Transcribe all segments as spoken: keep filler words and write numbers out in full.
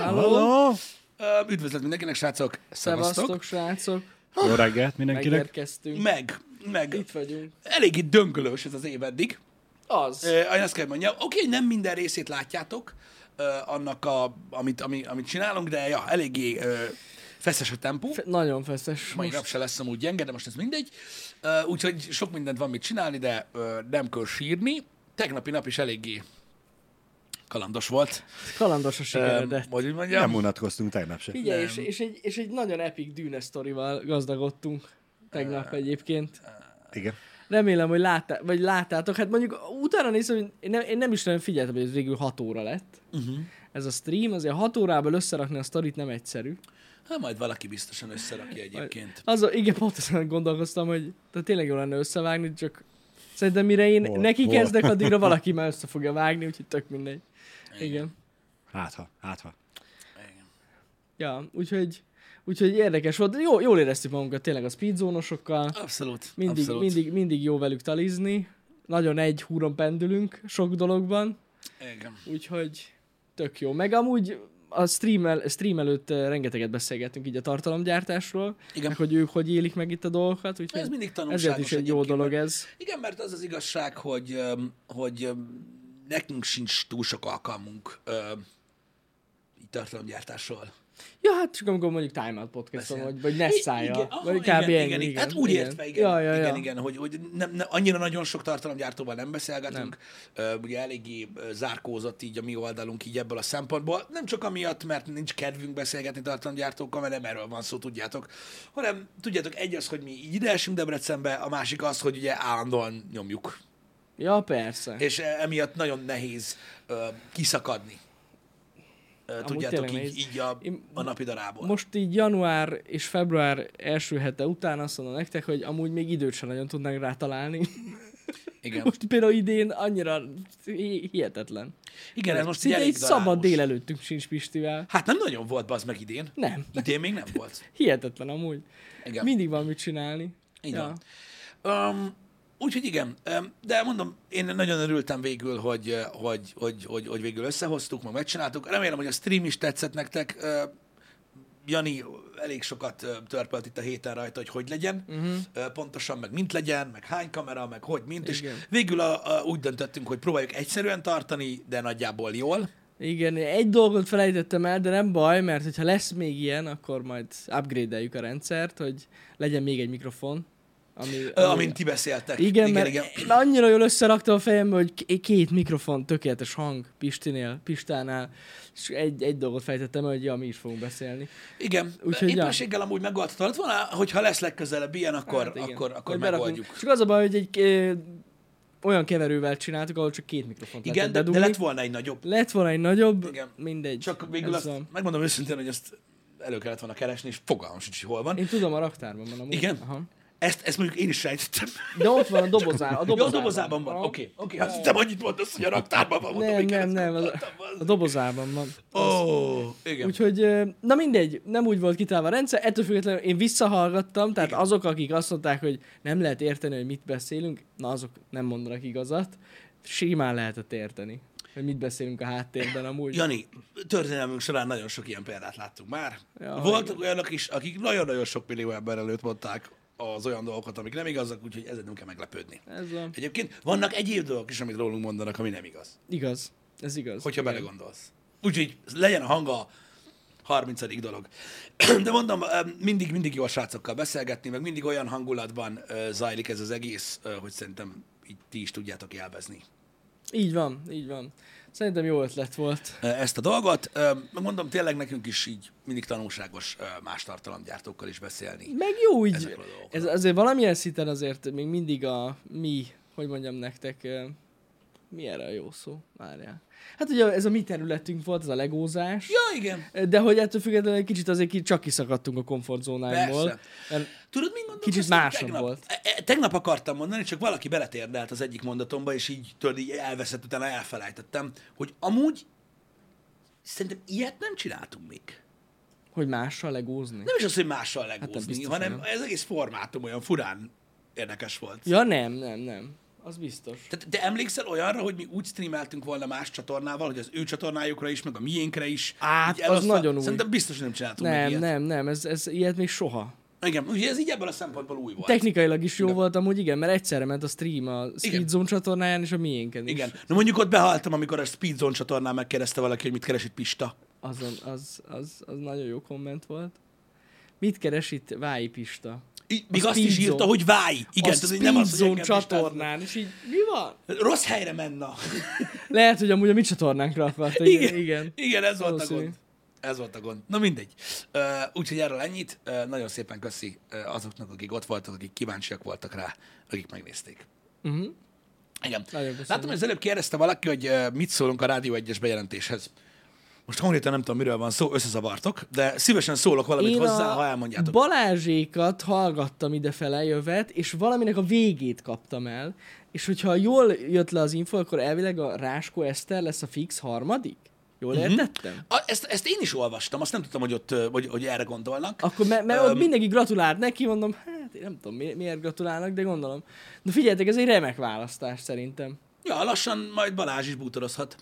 Halló! Uh, üdvözlet mindenkinek, srácok! Szevasztok, srácok! Jó reggelt mindenkinek! Megérkeztünk. Meg, meg. Itt vagyunk. Eléggé döngölős ez az év eddig. Az. Uh, azt kell mondjam, oké, okay, nem minden részét látjátok uh, annak, a, amit, ami, amit csinálunk, de ja, eléggé uh, feszes a tempó. Fe- nagyon feszes. Mai nap se lesz amúgy gyenge, de most ez mindegy. Uh, úgyhogy sok mindent van mit csinálni, de uh, nem kell sírni. Tegnapi nap is eléggé kalandos volt. Kalandos a sikeredett. Um, hogy úgy mondjam. Nem unatkoztunk tegnap se. Figyelj, és, és, egy, és egy nagyon epic dűne sztorival gazdagodtunk tegnap egyébként. Igen. Remélem, hogy láttá, vagy láttátok. Hát mondjuk utána nézem, hogy én nem, én nem is nagyon figyeltem, hogy ez végül hat óra lett. Uh-huh. Ez a stream, azért hat órából összerakni a sztorit nem egyszerű. Hát majd valaki biztosan összerakja egyébként. Az, igen, pontosan gondolkoztam, hogy tehát tényleg jó lenne összevágni, csak szerintem mire én Hol, neki hol? kezdek, addigra valaki már össze fogja vágni, úgyhogy tök mindegy. Igen. igen. Hátha, hátha. Igen. Ja, úgyhogy, úgyhogy érdekes volt. Jó, jól éreztük magunkat tényleg a speedzónosokkal. Abszolút. Mindig, abszolút. mindig, mindig jó velük talizni. Nagyon egy húron pendülünk sok dologban. Igen. Úgyhogy tök jó. Meg amúgy a stream, el, stream előtt rengeteget beszélgettünk így a tartalomgyártásról. Igen. Meg hogy ők hogy élik meg itt a dolgokat. Úgyhogy Ez mindig tanulságos. ezért is egy jó egyébként, dolog mert- ez. Igen, mert az az igazság, hogy, öm, hogy öm, nekünk sincs túl sok alkalmunk öm, így tartalomgyártásról. Ja, hát csak amikor mondjuk Time Out podcaston, Beszél. vagy, vagy Nessája. Igen, aha, Vagy kb. igen, ennyi, igen, igen. Hát úgy értve, igen, Ja, ja, ja. igen, igen, hogy, hogy nem, nem, annyira nagyon sok tartalomgyártóval nem beszélgetünk. Nem. Ugye eléggé ö, zárkózott így a mi oldalunk így ebből a szempontból. Nem csak amiatt, mert nincs kedvünk beszélgetni tartalomgyártókkal, mert nem erről van szó, tudjátok. Hanem tudjátok, egy az, hogy mi így ide esünk Debrecenbe, a másik az, hogy ugye állandóan nyomjuk. Ja, persze. És emiatt nagyon nehéz ö, kiszakadni. Ö, tudjátok, tényleg így, nehéz. így a, Én a napidarából. Most így január és február első hete után azt mondom nektek, hogy amúgy még időt sem nagyon tudnánk rá találni. Igen. Most például idén annyira hi- hihetetlen. Igen, ez most így Szinte elég egy szabad darálós. délelőttünk sincs Pistivel. Hát nem nagyon volt bazd meg idén. Nem. Idén még nem volt. Hihetetlen amúgy. Igen. Mindig van mit csinálni. Így Ja. van. Um, úgyhogy igen, um, de mondom, én nagyon örültem végül, hogy, uh, hogy, hogy, hogy, hogy végül összehoztuk, meg megcsináltuk. Remélem, hogy a stream is tetszett nektek. Uh, Jani elég sokat uh, törpölt itt a héten rajta, hogy hogy legyen. Uh-huh. Uh, pontosan, meg mint legyen, meg hány kamera, meg hogy mint. És Igen. végül a, a, úgy döntöttünk, hogy próbáljuk egyszerűen tartani, de nagyjából jól. Igen, egy dolgot felejtettem el, de nem baj, mert hogyha lesz még ilyen, akkor majd upgrade-eljük a rendszert, hogy legyen még egy mikrofon. Ami, Ö, amint ti beszéltek. Igen, igen, mert igen. én annyira jól összeraktam a fejembe, hogy k- két mikrofon, tökéletes hang Pistinél, Pistánál, és egy, egy dolgot fejtettem el, hogy ja, mi is fogunk beszélni. Igen, Úgyhogy, ja. éppenséggel amúgy megoldhatod volna, hogyha lesz legközelebb ilyen, akkor, Hát igen. akkor, akkor Hogy berakunk. megoldjuk. Csak az a baj, hogy egy ö, olyan keverővel csináltuk, ahol csak két mikrofont Igen, lehetett de, de bedugni. lett volna egy nagyobb. Lett volna egy nagyobb, Igen. mindegy. Csak végül Ez azt a- megmondom őszintén, hogy ezt elő kellett volna keresni, és fogalmam sincs, hogy hol van. Én tudom, a raktárban van amúgy. Igen? Aha. Ezt, ezt mondjuk én is sejtettem. De ott van a dobozán. A Jó, dobozában, a dobozában van. Aha. Oké, oké. Hát te annyit mondasz, hogy a raktárban van. Mondom, Nem, igen, nem, ezt nem, az- gondoltam, A az- dobozában van. Ó, igen. Úgyhogy, ö, na mindegy, nem úgy volt kitálva a rendszer, ettől függetlenül én visszahallgattam, tehát Igen. azok, akik azt mondták, hogy nem lehet érteni, hogy mit beszélünk, na azok nem mondanak igazat, simán lehetett érteni, hogy mit beszélünk a háttérben amúgy. Jani, történelmünk során nagyon sok ilyen példát láttunk már. Ja, Voltak olyanok is, akik nagyon-nagyon sok millió ember előtt mondták az olyan dolgokat, amik nem igazak, úgyhogy ezen nem kell meglepődni. Ez a... Egyébként vannak egyéb dolgok is, amit rólunk mondanak, ami nem igaz. Igaz, ez igaz. Hogyha Igen. belegondolsz. Úgyhogy legyen a hanga a harmincadik dolog. De mondom, mindig, mindig jó a srácokkal beszélgetni, meg mindig olyan hangulatban ö, zajlik ez az egész, ö, hogy szerintem így ti is tudjátok élvezni Így van, így van. Szerintem jó ötlet volt. ö, ezt a dolgot. Ö, Meg mondom, tényleg nekünk is így mindig tanulságos ö, más tartalomgyártókkal is beszélni. Meg jó így, Ezekről a dolgokról. ez azért valamilyen szinten azért még mindig a mi, hogy mondjam nektek, ö, mi erre a jó szó? Várjál. Hát ugye ez a mi területünk volt, ez a legózás. Ja, igen. De hogy ettől függetlenül egy kicsit azért ki- csak kiszakadtunk a komfortzónáinkból. Persze. Mert Tudod, mit mondom? Kicsit Aztán másabb tegnap, volt. e- e- Tegnap akartam mondani, csak valaki beletérdelt az egyik mondatomba, és így, tudod, így elveszett, utána elfelejtettem, hogy amúgy szerintem ilyet nem csináltunk még. hogy mással legózni. Nem is az, hogy mással nem legózni, biztos, hanem nem. ez egész formátum olyan furán érdekes volt. Ja, nem, nem, nem. Az biztos. Tehát te emlékszel olyanra, hogy mi úgy streameltünk volna más csatornával, hogy az ő csatornájukra is, meg a miénkre is? Át, így az elosztva? nagyon új. Szerintem biztos, hogy nem csináltunk meg Nem, ilyet. nem, nem, ez, ez ilyet még soha. Igen, ugye ez így ebből a szempontból új volt. Technikailag is jó Igen. volt amúgy, igen, mert egyszerre ment a stream a Speedzone csatornáján és a miénken is. Igen. Na mondjuk ott behaltam, amikor a Speedzone csatornán megkérdezte valaki, hogy mit keres itt Pista. Azon, az, az, az nagyon jó komment volt. Mit keres itt Vályi Pista? I- még A azt is Speedzone. írta, hogy válj. Igen, a tehát hogy nem az, hogy Speedzone engem Pistáznak. csatornán, és így mi van? Rossz helyre menne. Lehet, hogy amúgy a mi csatornánkra akarta. Igen, Igen. igen. igen ez volt a Valószínű. gond. Ez volt a gond. Na mindegy. Uh, úgyhogy erről ennyit. Uh, nagyon szépen köszi uh, azoknak, akik ott voltak, akik kíváncsiak voltak rá, akik megnézték. Uh-huh. Igen. Nagyon köszönöm. Látom, hogy az előbb kérdezte valaki, hogy uh, mit szólunk a Rádió egyes bejelentéshez. Most konkrétan nem tudom, miről van szó, összezavartok, de szívesen szólok valamit Én hozzá, a ha elmondjátok. Balázsékat hallgattam idefele jövet, és valaminek a végét kaptam el, és hogyha jól jött le az info, akkor elvileg a Ráskó Eszter lesz a fix harmadik? Jól Mhm. értettem? A, ezt, ezt én is olvastam, azt nem tudtam, hogy ott, uh, hogy, hogy erre gondolnak. Akkor, mert, mert Öm. ott mindenki gratulált neki, mondom, hát én nem tudom mi- miért gratulálnak, de gondolom. Na figyeljetek, ez egy remek választás szerintem. Ja, lassan majd Balázs is bútorozhat.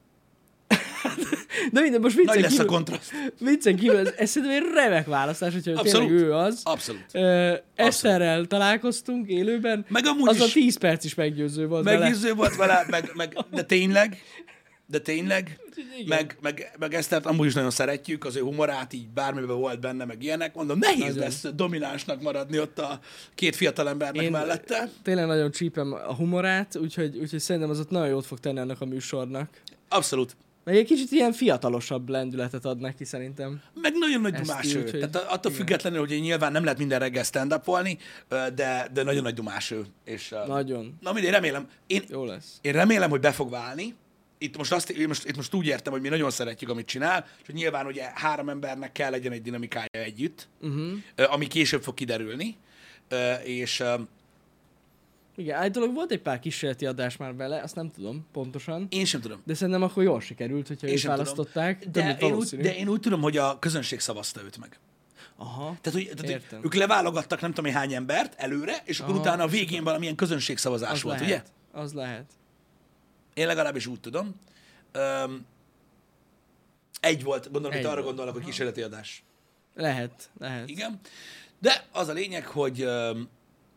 De minden, most Nagy viccen lesz a kívül, kontraszt. viccen kívül ez, ez szerintem egy remek választás, hogyha Abszolút. tényleg ő az. Abszolút. Ö, Eszterrel találkoztunk élőben, Meg amúgy az a is tíz perc is meggyőző volt vele. meggyőző volt vele, meg, meg, de tényleg, de tényleg, Igen. meg, meg, meg Esztert amúgy is nagyon szeretjük, az ő humorát, így bármiben volt benne, meg ilyenek. Mondom, nehéz Nagyon. lesz dominánsnak maradni ott a két fiatalembernek Én- mellette. Tényleg nagyon csípem a humorát, úgyhogy, úgyhogy szerintem az ott nagyon jót fog tenni annak a műsornak. Abszolút. Meg egy kicsit ilyen fiatalosabb lendületet ad neki szerintem. Meg nagyon nagy Ezt dumás így, ő. úgyhogy- Tehát attól igen. függetlenül, hogy nyilván nem lehet minden reggel stand-upolni, de, de nagyon nagy dumás ő. És, Nagyon. na mindegy, remélem. Én, Jó lesz. Én remélem, hogy be fog válni. Itt most, azt, én most, itt most úgy értem, hogy mi nagyon szeretjük, amit csinál, és hogy nyilván ugye három embernek kell legyen egy dinamikája együtt, Uh-huh. ö, ami később fog kiderülni, Ö, és ö, Igen, állítólag volt egy pár kísérleti adás már vele, azt nem tudom pontosan. én sem tudom. De szerintem akkor jól sikerült, hogyha Én őt sem választották. tudom. Több, De mint én, úgy, valószínű. de én úgy tudom, hogy a közönség szavazta őt meg. Aha. Tehát, hogy, tehát, Értem. hogy ők leválogattak nem tudom én hány embert előre, és akkor Aha. utána a végén valamilyen közönségszavazás Az volt, lehet. ugye? Az lehet. Én legalábbis úgy tudom. Öm, egy volt, gondolom, Egy hogy arra volt. gondolok, hogy kísérleti adás. Lehet, lehet. Igen. De az a lényeg, hogy öm,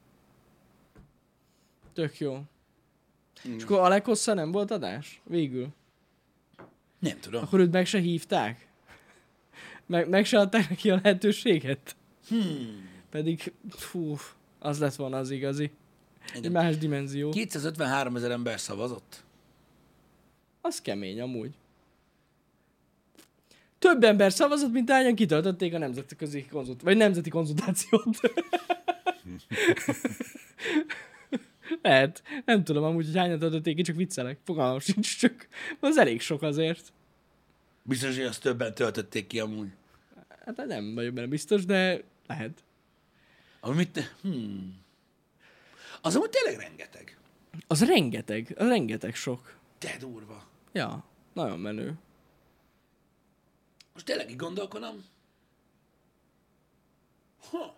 Tök jó. Mm. És akkor Alekosszal nem volt adás? Végül. nem tudom. Akkor őt meg se hívták? Meg, meg se adták neki a lehetőséget? Hmm. Pedig, fú, az lett volna az igazi. Egy Igen. más dimenzió. kétszázötvenhárom ezer ember szavazott. Az kemény amúgy. Több ember szavazott, mint hányan kitöltötték a nemzetközi konzult... vagy nemzeti konzultációt. Lehet. Nem tudom amúgy, hogy hányan töltötték ki, csak viccelek. Fogalmam sincs, csak az elég sok azért. Biztos, hogy azt többen töltötték ki amúgy. Hát nem vagyok benne biztos, de lehet. Amit, hmm. Az amúgy tényleg rengeteg. Az rengeteg, az rengeteg sok. De durva. Ja, nagyon menő. Most tényleg így gondolkodom. Ha.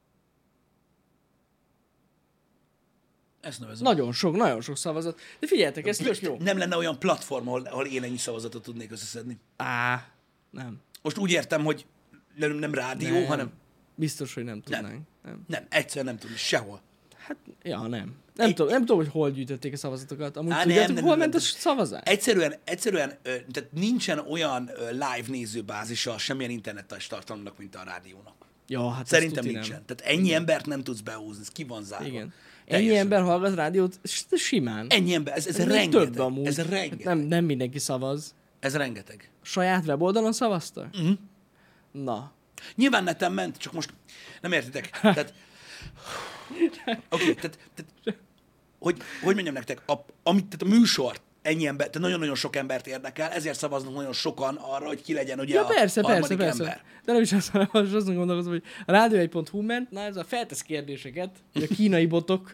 Ezt nevezem. Nagyon sok, nagyon sok szavazat. De figyeljetek, ez tök jó. Nem lenne olyan platform, ahol, ahol én ennyi szavazatot tudnék összeszedni. Á, nem. Most úgy értem, hogy nem, nem rádió, nem. hanem Biztos, hogy nem tudnánk. Nem. nem. nem, egyszerűen nem tudom, sehol. Hát, ja, nem. Nem, Egy- tudom, nem tudom, hogy hol gyűjtötték a szavazatokat. Amúgy Á, nem, tudjátok, nem, hol nem, ment nem. a szavazás? Egyszerűen, egyszerűen ö, tehát nincsen olyan ö, live nézőbázisa semmilyen internetes tartalomnak, mint a rádiónak. Ja, hát ez Szerintem tuti nincsen. nem. Tehát ennyi embert nem tudsz behúzni, ez ki van zárva. Igen. Ennyi Teljesen. ember hallgat rádiót, s- simán. Ennyi ember, ez, ez még rengeteg. több amúgy. Ez Hát rengeteg. nem, nem mindenki szavaz. Ez rengeteg. Saját weboldalon szavazta? Uh-huh. Na. Nyilván neten ment, csak most nem értitek. Tehát, oké, okay, tehát, tehát hogy, hogy mondjam nektek, a, amit, tehát a műsort ennyi ember, tehát nagyon-nagyon sok embert érdekel, ezért szavaznak nagyon sokan arra, hogy ki legyen ugye Ja, a persze, persze, harmadik persze. ember. De nem is azt, hanem most azon gondolkozom, hogy a rádió egy pont hu ment, na ez a feltesz kérdéseket, hogy a kínai botok.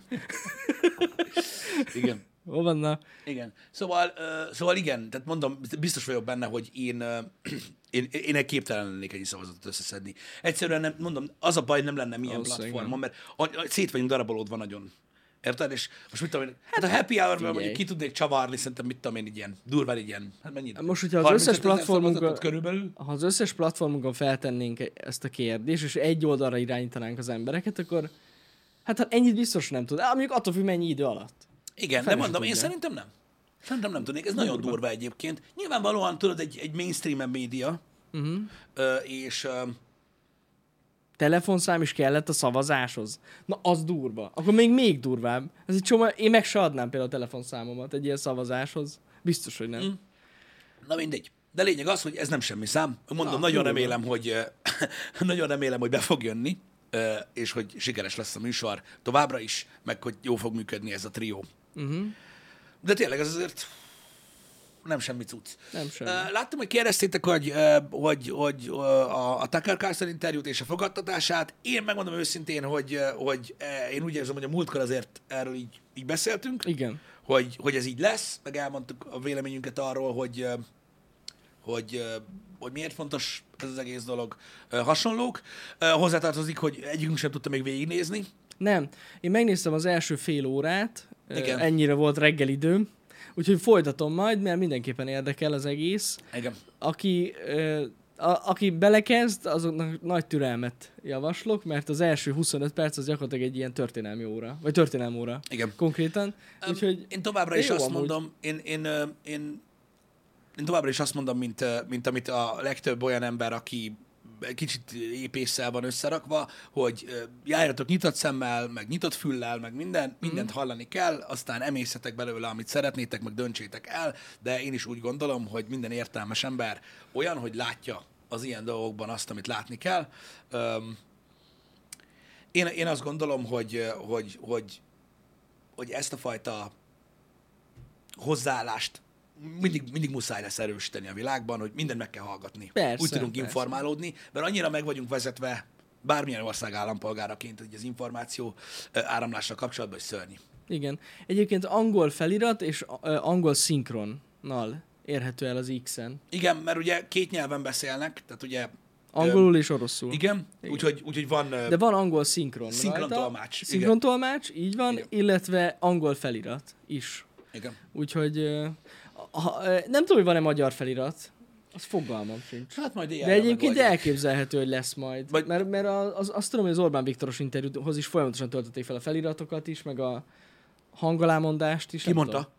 Igen. Hol van, na? Igen. Szóval, uh, szóval igen, tehát mondom, biztos vagyok benne, hogy én, uh, én, én egy képtelen lennék ennyi szavazatot összeszedni. Egyszerűen nem, mondom, az a baj, nem lenne milyen Valószínűleg platformon, mert a, a, szét vagyunk darabolódva nagyon Érted? És most mit tudom én, hát a happy hour-ban figyelj. mondjuk ki tudnék csavarni, szerintem mit tudom én, így ilyen, durván így ilyen, hát mennyit? Most, hogyha az összes platformunkon, szavazatot körülbelül. ha az összes platformunkon feltennénk ezt a kérdést, és egy oldalra irányítanánk az embereket, akkor hát, hát ennyit biztos nem tud. Á, mondjuk attól függ, mennyi idő alatt. Igen, de Fel is mondom, én tudja. szerintem nem. Szerintem nem tudnék, ez nagyon durva egyébként. Nyilvánvalóan tudod, egy, egy mainstream média, Uh-huh. ö, és ö, Telefonszám is kellett a szavazáshoz. Na, az durva. Akkor még még durvább. Ez egy csomó, én meg se adnám például a telefonszámomat egy ilyen szavazáshoz. Biztos, hogy nem. Mm. na mindegy. De lényeg az, hogy ez nem semmi szám. Mondom, Na, nagyon durva. remélem, hogy ö, nagyon remélem, hogy be fog jönni, ö, és hogy sikeres lesz a műsor továbbra is, meg hogy jó fog működni ez a trió. Uh-huh. De tényleg ez azért nem semmi cucc. Nem semmi. Ö, Láttam, hogy kérdeztétek, hogy, ö, hogy, hogy ö, a, a Tucker Carlson interjút és a fogadtatását. Én megmondom őszintén, hogy, ö, hogy ö, én úgy érzem, hogy a múltkor azért erről így, így beszéltünk, Igen. hogy, hogy ez így lesz, meg elmondtuk a véleményünket arról, hogy, ö, hogy, ö, hogy miért fontos ez az egész dolog. Ö, Hasonlók. Ö, Hozzátartozik, hogy egyikünk sem tudta még végignézni. Nem. Én megnéztem az első fél órát, Igen. ennyire volt reggelidőm, úgyhogy folytatom majd, mert mindenképpen érdekel az egész. Igen. Aki, ö, a, aki belekezd, azoknak nagy türelmet javaslok, mert az első huszonöt perc az gyakorlatilag egy ilyen történelmi óra, vagy történelmi óra Igen. konkrétan. Úgyhogy Én továbbra de is jó azt amúgy. mondom, én, én, ö, én, én továbbra is azt mondom, mint, ö, mint amit a legtöbb olyan ember, aki egy kicsit épésszel van összerakva, hogy ö, járjatok nyitott szemmel, meg nyitott füllel, meg minden, mindent hallani kell, aztán emészetek belőle, amit szeretnétek, meg döntsétek el, de én is úgy gondolom, hogy minden értelmes ember olyan, hogy látja az ilyen dolgokban azt, amit látni kell. Öm, én, én azt gondolom, hogy, ö, hogy, hogy, hogy ezt a fajta hozzáállást mindig, mindig muszáj lesz erősíteni a világban, hogy mindent meg kell hallgatni. Persze, Úgy tudunk persze. informálódni, mert annyira meg vagyunk vezetve bármilyen ország állampolgáraként, hogy az információ ö, áramlással kapcsolatban is szörnyű. igen. Egyébként angol felirat és ö, angol szinkronnal érhető el az X-en. Igen, mert ugye két nyelven beszélnek, tehát ugye... Angolul és oroszul. Igen, úgyhogy, úgyhogy van... ö, De van angol szinkron Szinkrontolmács, igen. Szinkrontolmács, így van, Igen. illetve angol felirat is. Igen. Úgyhogy ö, ha, ö, nem tudom, hogy van-e magyar felirat. Az fogalmam sincs. Hát majd De éjjelre egyébként megoldják. elképzelhető, hogy lesz majd. Vagy- Mert, mert a- az, azt tudom, hogy az Orbán Viktoros interjúhoz is folyamatosan töltötték fel a feliratokat is, meg a hangalámondást is. Ki nem mondta? tudom.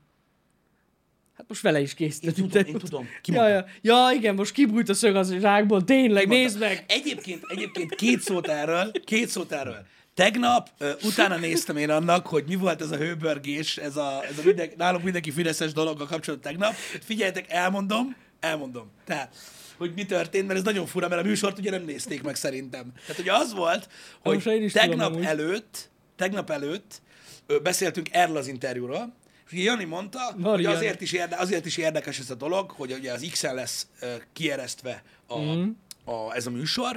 Hát most vele is Én készített tudom, interjút. én tudom. Ki Ja, mondta? ja, ja, igen, most kibújt a szög az zsákból, tényleg, Ki nézd mondta? meg! Egyébként, egyébként két szót erről, két szót erről. Tegnap uh, utána néztem én annak, hogy mi volt ez a hőbörgés, ez a, ez a minden, nálunk mindenki fideszes dologgal kapcsolatban tegnap. Figyeljetek, elmondom, elmondom. Tehát, hogy mi történt, mert ez nagyon fura, mert a műsort ugye nem nézték meg szerintem. Tehát ugye az volt, Most én hogy is tudom tegnap amúgy. előtt, tegnap előtt ö, beszéltünk erről az interjúról, és ugye Jani mondta, hogy Marian. azért is, érde, azért is érdekes ez a dolog, hogy ugye az X-en lesz ö, kieresztve a, Mhm. a, ez a műsor,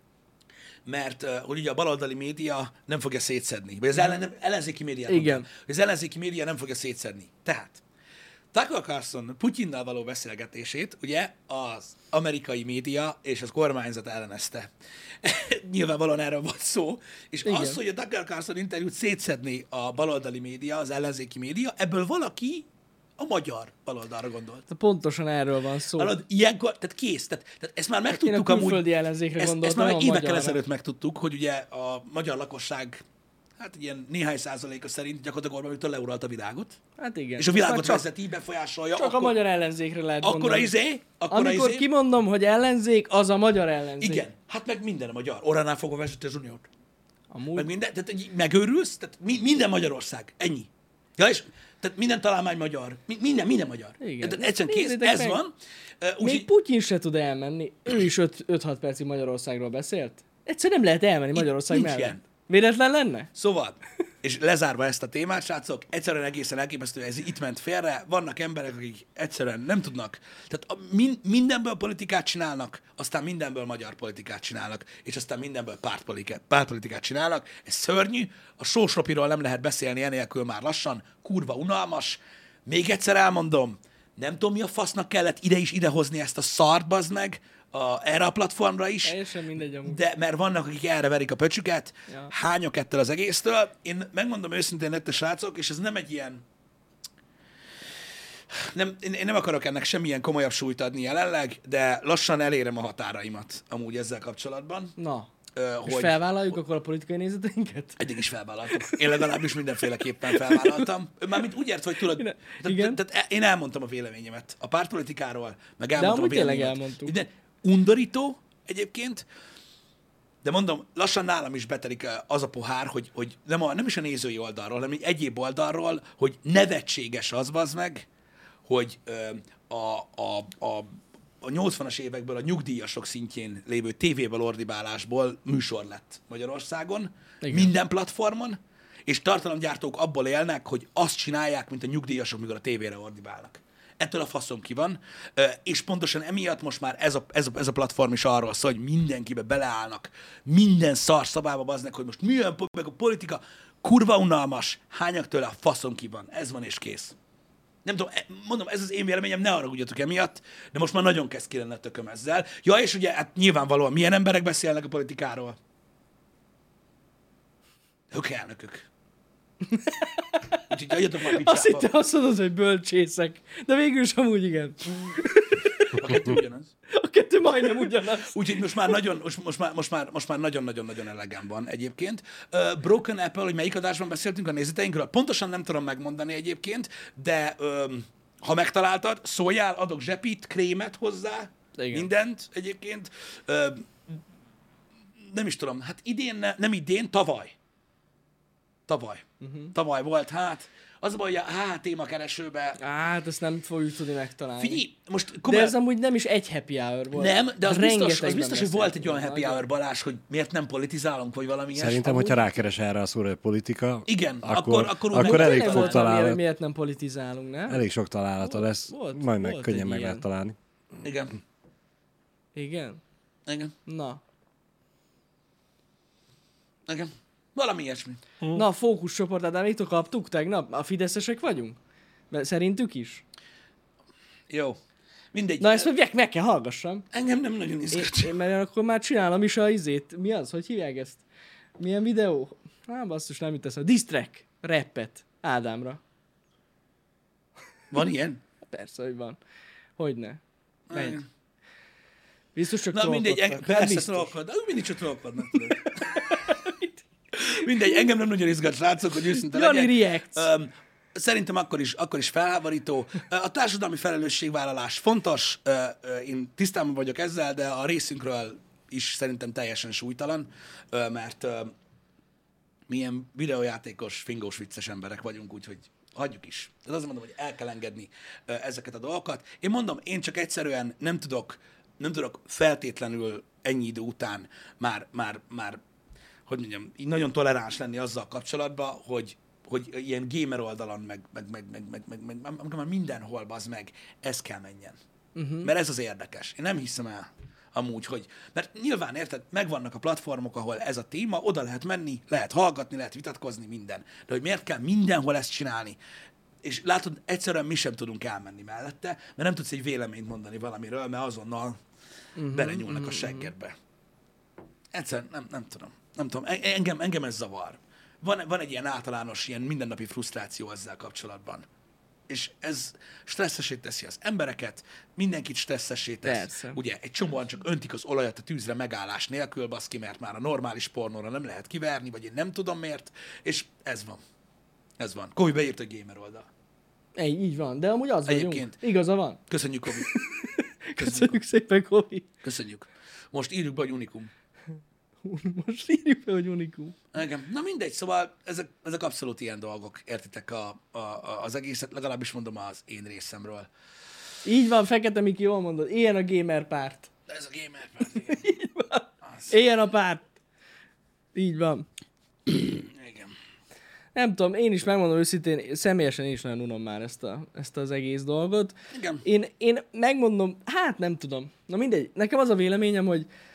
mert uh, hogy ugye a baloldali média nem fogja szétszedni, vagy az ellen, nem, ellenzéki médiát Igen. mondtam, hogy az ellenzéki média nem fogja szétszedni. Tehát Tucker Carlson Putyinnal való beszélgetését ugye az amerikai média és az kormányzat ellenezte. Nyilvánvalóan erről volt szó, és Igen. az, hogy a Tucker Carlson interjút szétszedni a baloldali média, az ellenzéki média, ebből valaki a magyar baloldalra gondolt. Tehát pontosan erről van szó. Hallod, ilyenkor, tehát kész, tehát, tehát ezt már Én a megtudtuk amúgy. külföldi ellenzékre Ezt, ezt gondoltam, már nem meg a évekkel magyarra. ezelőtt megtudtuk, hogy ugye a magyar lakosság, hát ilyen néhány százaléka szerint gyakorlatilag Orbán Viktor leuralta a világot, Hát igen. és a világot Már csak, vezeti, befolyásolja. csak akkor, a magyar ellenzékre lehet Akkor a gondolni. izé, akkor Amikor a izé. kimondom, hogy ellenzék, az a magyar ellenzék. Igen, hát meg minden a magyar. Orránál fogva vezeti az uniót. Amúgy. Meg minden, tehát így megőrülsz, tehát mi, minden Magyarország, ennyi. Ja, és tehát minden találmány magyar, mi, minden, minden magyar. Igen. Tehát egyszerűen kész, Nézzétek ez meg. van. Uh, Még Úgyhogy Putyin se tud elmenni. Ő is öt-hat percig Magyarországról beszélt. Egyszerűen nem lehet elmenni Magyarország nincs mellett. ilyen. Véletlen lenne? Szóval, és lezárva ezt a témát, srácok, egyszerűen egészen elképesztő, ez itt ment félre, vannak emberek, akik egyszerűen nem tudnak, tehát a, min, mindenből politikát csinálnak, aztán mindenből magyar politikát csinálnak, és aztán mindenből pártpolitikát, pártpolitikát csinálnak, ez szörnyű, a sósropiról nem lehet beszélni enélkül már lassan, kurva unalmas, még egyszer elmondom, nem tudom, mi a fasznak kellett ide is idehozni ezt a szart, bazd meg, a, erre a platformra is. Teljesen mindegy amúgy. De mert vannak, akik erre verik a pöcsüket, Ja. hányok ettől az egésztől. Én megmondom őszintén nektek, srácok, és ez nem egy ilyen... Nem, én, én nem akarok ennek semmilyen komolyabb súlyt adni jelenleg, de lassan elérem a határaimat amúgy ezzel kapcsolatban. Na, Ö, és hogy felvállaljuk akkor a politikai nézeteinket? eddig is felvállaltam. Én legalábbis mindenféleképpen felvállaltam. Mármint úgy ért, hogy tudod, Igen. tehát, Igen. tehát én elmondtam a véleményemet a pártpolitikáról, meg De elmondtam amúgy a tényleg véleményemet. elmondtuk. De undorító egyébként, de mondom, lassan nálam is betelik az a pohár, hogy, hogy nem, a, nem is a nézői oldalról, hanem egy egyéb oldalról, hogy nevetséges az, bazd meg, hogy ö, a, a, a, a nyolcvanas évekből a nyugdíjasok szintjén lévő tévéből ordibálásból műsor lett Magyarországon, Igen. minden platformon, és tartalomgyártók abból élnek, hogy azt csinálják, mint a nyugdíjasok, mikor a tévére ordibálnak. Ettől a faszom ki van, Ö, és pontosan emiatt most már ez a, ez a, ez a platform is arról szól, hogy mindenkibe beleállnak, minden szar szabába baznak, hogy most milyen po- meg a politika, kurva unalmas, hányak tőle a faszom ki van, ez van és kész. Nem tudom, e- mondom, ez az én véleményem, ne haragudjatok emiatt, de most már nagyon kezd ki lenne a tököm ezzel. Ja, és ugye, hát nyilvánvalóan milyen emberek beszélnek a politikáról? Ők elnökök. Úgyhogy adjatok már picsába. Azt hittem azt mondod, hogy bölcsészek. De végül is amúgy igen. A kettő ugyanaz. A kettő majdnem ugyanaz. Úgyhogy most már nagyon, most, most már, most már, most már nagyon-nagyon-nagyon elegem van egyébként. Uh, Broken Apple, hogy melyik adásban beszéltünk a nézeteinkről, pontosan nem tudom megmondani egyébként, de um, ha megtaláltad, szóljál, adok zsepit, krémet hozzá, Igen. mindent egyébként. Uh, nem is tudom, hát idén, ne, nem idén, tavaly. Tavaly. Uh-huh. Tavaly volt, hát. Az a baj, hogy a há há témakeresőbe... Hát, ezt nem fogjuk tudni megtalálni. Figyelj, most De komolyan... ez amúgy nem is egy happy hour volt. Nem, de az biztos, az Rengetegben biztos, hogy volt egy beszéltünk olyan happy róla. hour, Balázs, hogy miért nem politizálunk, vagy valami ilyesmi. Szerintem, hogyha rákeres erre a szóra, hogy politika, Igen, akkor, akkor- akkor úgy akkor, meg- elég Tényleg fog volt valami, hogy találni. miért nem politizálunk, nem? Elég sok találata Volt- lesz, volt- majd meg volt könnyen egy meg ilyen. lehet találni. Igen, Igen? igen, Na. igen. Valami ilyesmi. Na, a fókuszcsoport, de mit kaptuk tegnap? A fideszesek vagyunk? Mert szerintük is? Jó. Mindegy. Na, ezt meg, meg kell hallgassam. Engem nem nagyon Én, izgat. én mert akkor már csinálom is a izét. Mi az? Hogy hívják ezt? Milyen videó? Á, basszus, nem jut eszembe. Diss track. Rappet. Ádámra. Van ilyen? Persze, hogy van. Hogyne. Megy. Igen. Biztos csak Na mindegy, trollkodtak. eng- Hát persze biztos. trollkod. Úgy mindig csak trollkodnak, tudod. Mindegy, engem nem nagyon izgat, srácok, hogy őszinte Jani legyek. reacts. Öm, Szerintem akkor is, akkor is felháborító. Ö, A társadalmi felelősségvállalás fontos, ö, ö, én tisztában vagyok ezzel, de a részünkről is szerintem teljesen súlytalan, ö, mert ö, milyen videójátékos, fingós, vicces emberek vagyunk, úgyhogy hagyjuk is. Tehát azt mondom, hogy el kell engedni ö, ezeket a dolgokat. Én mondom, én csak egyszerűen nem tudok, nem tudok feltétlenül ennyi idő után már, már, már hogy mondjam, így nagyon toleráns lenni azzal kapcsolatban, hogy, hogy ilyen gamer oldalon, meg, meg, meg, meg, meg, meg, meg, meg már mindenhol, bazd meg, ez kell menjen. Uh-huh. Mert ez az érdekes. Én nem hiszem el amúgy, hogy... Mert nyilván, érted, megvannak a platformok, ahol ez a téma, oda lehet menni, lehet hallgatni, lehet vitatkozni, minden. De hogy miért kell mindenhol ezt csinálni? És látod, egyszerűen mi sem tudunk elmenni mellette, mert nem tudsz egy véleményt mondani valamiről, mert azonnal uh-huh, belenyúlnak uh-huh. a seggedbe. Egyszerűen nem, nem tudom. Nem tudom, En- engem, engem ez zavar. Van, van egy ilyen általános, ilyen mindennapi frusztráció ezzel kapcsolatban. És ez stresszesé teszi az embereket, mindenkit stresszesé tesz. Persze. Ugye egy csomóan csak öntik az olajat a tűzre megállás nélkül, baszki, mert már a normális pornóra nem lehet kiverni, vagy én nem tudom miért, és ez van. Ez van. Kovi beírt a gamer oldal. Egy, így van, de amúgy az vagyunk. Egyébként. Igaza van. Köszönjük, Kovi. Köszönjük szépen, Kovi. Köszönjük. Most írjuk be, hogy unikum. Most írjuk be, hogy unikum. Igen. Na mindegy, szóval ezek, ezek abszolút ilyen dolgok, értitek a, a, a, az egészet, legalábbis mondom az én részemről. Így van, Fekete Miki, jól mondod. Ilyen a gamer párt. De ez a gamer párt, igen. Így van. Az. Ilyen a párt. Így van. Igen. Nem tudom, én is megmondom őszintén, személyesen én is nagyon unom már ezt, a, ezt az egész dolgot. Igen. Én, én megmondom, hát nem tudom. Na mindegy, nekem az a véleményem, hogy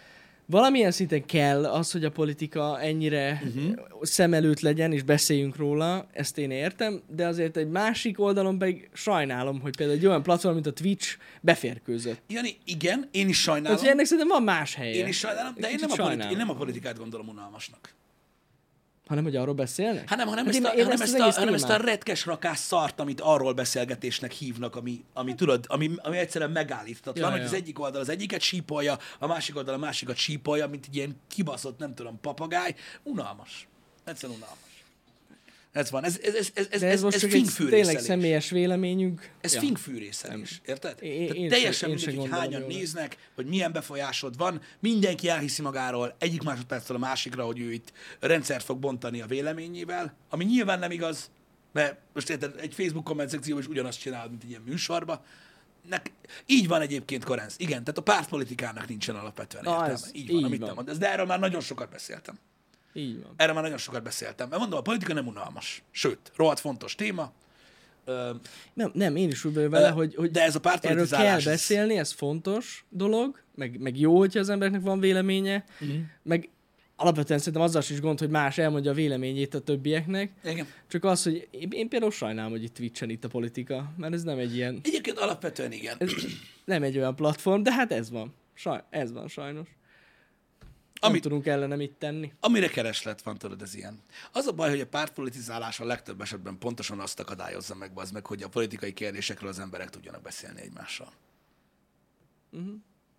valamilyen szinten kell az, hogy a politika ennyire uh-huh. szem előtt legyen, és beszéljünk róla, ezt én értem, de azért egy másik oldalon pedig sajnálom, hogy például egy olyan platform, mint a Twitch beférkőzött. Jani, igen, én is sajnálom. Tehát ennek szerintem van más helye. Én is sajnálom, de én nem, a politi- én nem a politikát gondolom unalmasnak. Hanem, hogy arról beszélnek? Hanem, hanem, Hát ezt, én- a, én hanem, ezt ezt, az a, egész hanem ezt a témát- retkes rakás szart, amit arról beszélgetésnek hívnak, ami, ami tudod, ami, ami egyszerűen megállíthatatlan, Ja, hogy ja. az egyik oldal az egyiket sípolja, a másik oldal a másikat sípolja, mint egy ilyen kibaszott, nem tudom, papagáj. Unalmas. Egyszerűen unalmas. Ez van. Ez, ez, ez, ez, ez, De ez, ez, most ez csak egy tényleg fingfűrészelés. személyes véleményünk. Ez Ja. fingfűrészelés, érted? Én- Tehát én teljesen se- én mindegy, se hogy gondolom hányan jól. néznek, hogy milyen befolyásod van, mindenki elhiszi magáról egyik másodperctől a másikra, hogy ő itt rendszert fog bontani a véleményével, ami nyilván nem igaz, mert most érted, egy Facebook komment szekcióban is ugyanazt csinál, mint egy ilyen műsorba. Nek, így van egyébként, Korenz. Igen, tehát a pártpolitikának nincsen alapvetően Na, értelme. ez Így van, így amit van. te mondasz. De erről már nagyon sokat beszéltem. Így van. Erről már nagyon sokat beszéltem. Mert mondom, a politika nem unalmas. Sőt, rohadt fontos téma. Ö, Nem, nem, én is úgy vagyok vele, Ö, hogy, hogy de ez a erről pártpolitizálás, kell ez- beszélni, ez fontos dolog, meg, meg jó, hogyha az embereknek van véleménye, Mhm. meg alapvetően szerintem azzal is gond, hogy más elmondja a véleményét a többieknek, igen. csak az, hogy én, én például sajnálom, hogy itt Twitch-en itt a politika, mert ez nem egy ilyen, Egyébként alapvetően igen. ez nem egy olyan platform, de hát ez van. Saj, ez van sajnos. Nem Amit, tudunk ellene mit tenni. amire kereslet van, tudod, ez ilyen. Az a baj, hogy a pártpolitizálás a legtöbb esetben pontosan azt akadályozza meg, bazd meg, hogy a politikai kérdésekről az emberek tudjanak beszélni egymással. Uh-huh.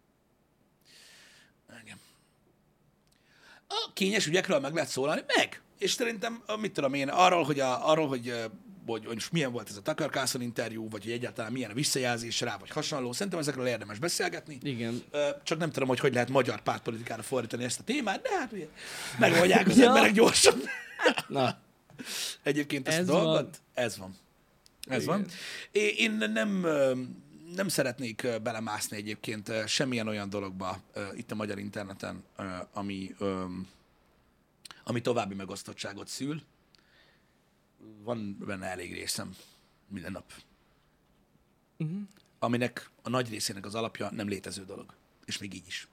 Igen. A kényes ügyekről meg lehet szólalni? Meg! És szerintem, a- mit tudom én, arról, hogy, a, arról, hogy, ö, hogy, hogy most milyen volt ez a Tucker Carlson interjú, vagy hogy egyáltalán milyen a visszajelzés rá, vagy hasonló, szerintem ezekről érdemes beszélgetni. Igen. Ö, Csak nem tudom, hogy hogy lehet magyar pártpolitikára fordítani ezt a témát, de hát ugye megoldják az Ja. emberek gyorsan. Na, Egyébként ezt Ez a van. dolgot, ez van. Ez Igen. van. É- Én nem, ö, nem szeretnék ö, belemászni egyébként ö, semmilyen olyan dologba ö, itt a magyar interneten, ö, ami, ö, ami további megosztottságot szül. Van benne elég részem minden nap. uh-huh. Aminek a nagy részének az alapja nem létező dolog. És még így is.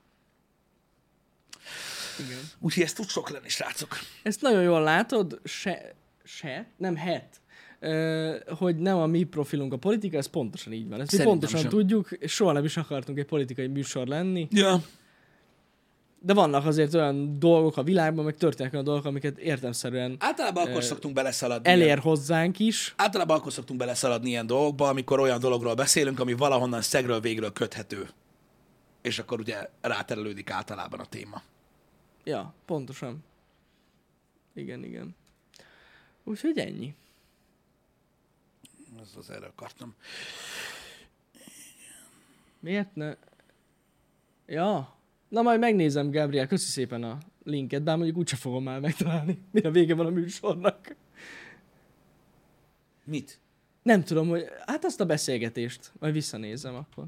Igen. Úgyhogy ez tud sok lenni, srácok. Ezt nagyon jól látod, se, se nem het, ö, hogy nem a mi profilunk a politika, ez pontosan így van. Ezt mi Szerintem pontosan sem. tudjuk, és soha nem is akartunk egy politikai műsor lenni, Ja. de vannak azért olyan dolgok a világban, meg történnek olyan dolgok, amiket értelemszerűen Általában akkor Ö, szoktunk beleszaladni. elér ilyen- hozzánk is. Általában akkor szoktunk beleszaladni ilyen dolgokba, amikor olyan dologról beszélünk, ami valahonnan szegről végről köthető. És akkor ugye ráterelődik általában a téma. Ja, pontosan. Igen, igen. Úgyhogy ennyi. Ez az erre akartam. Miért ne? Ja. Na majd megnézem, Gabriel, köszi szépen a linket, bár mondjuk úgyse fogom már megtalálni, mire vége van a műsornak. Mit? Nem tudom, hogy... Hát azt a beszélgetést. Majd visszanézem akkor.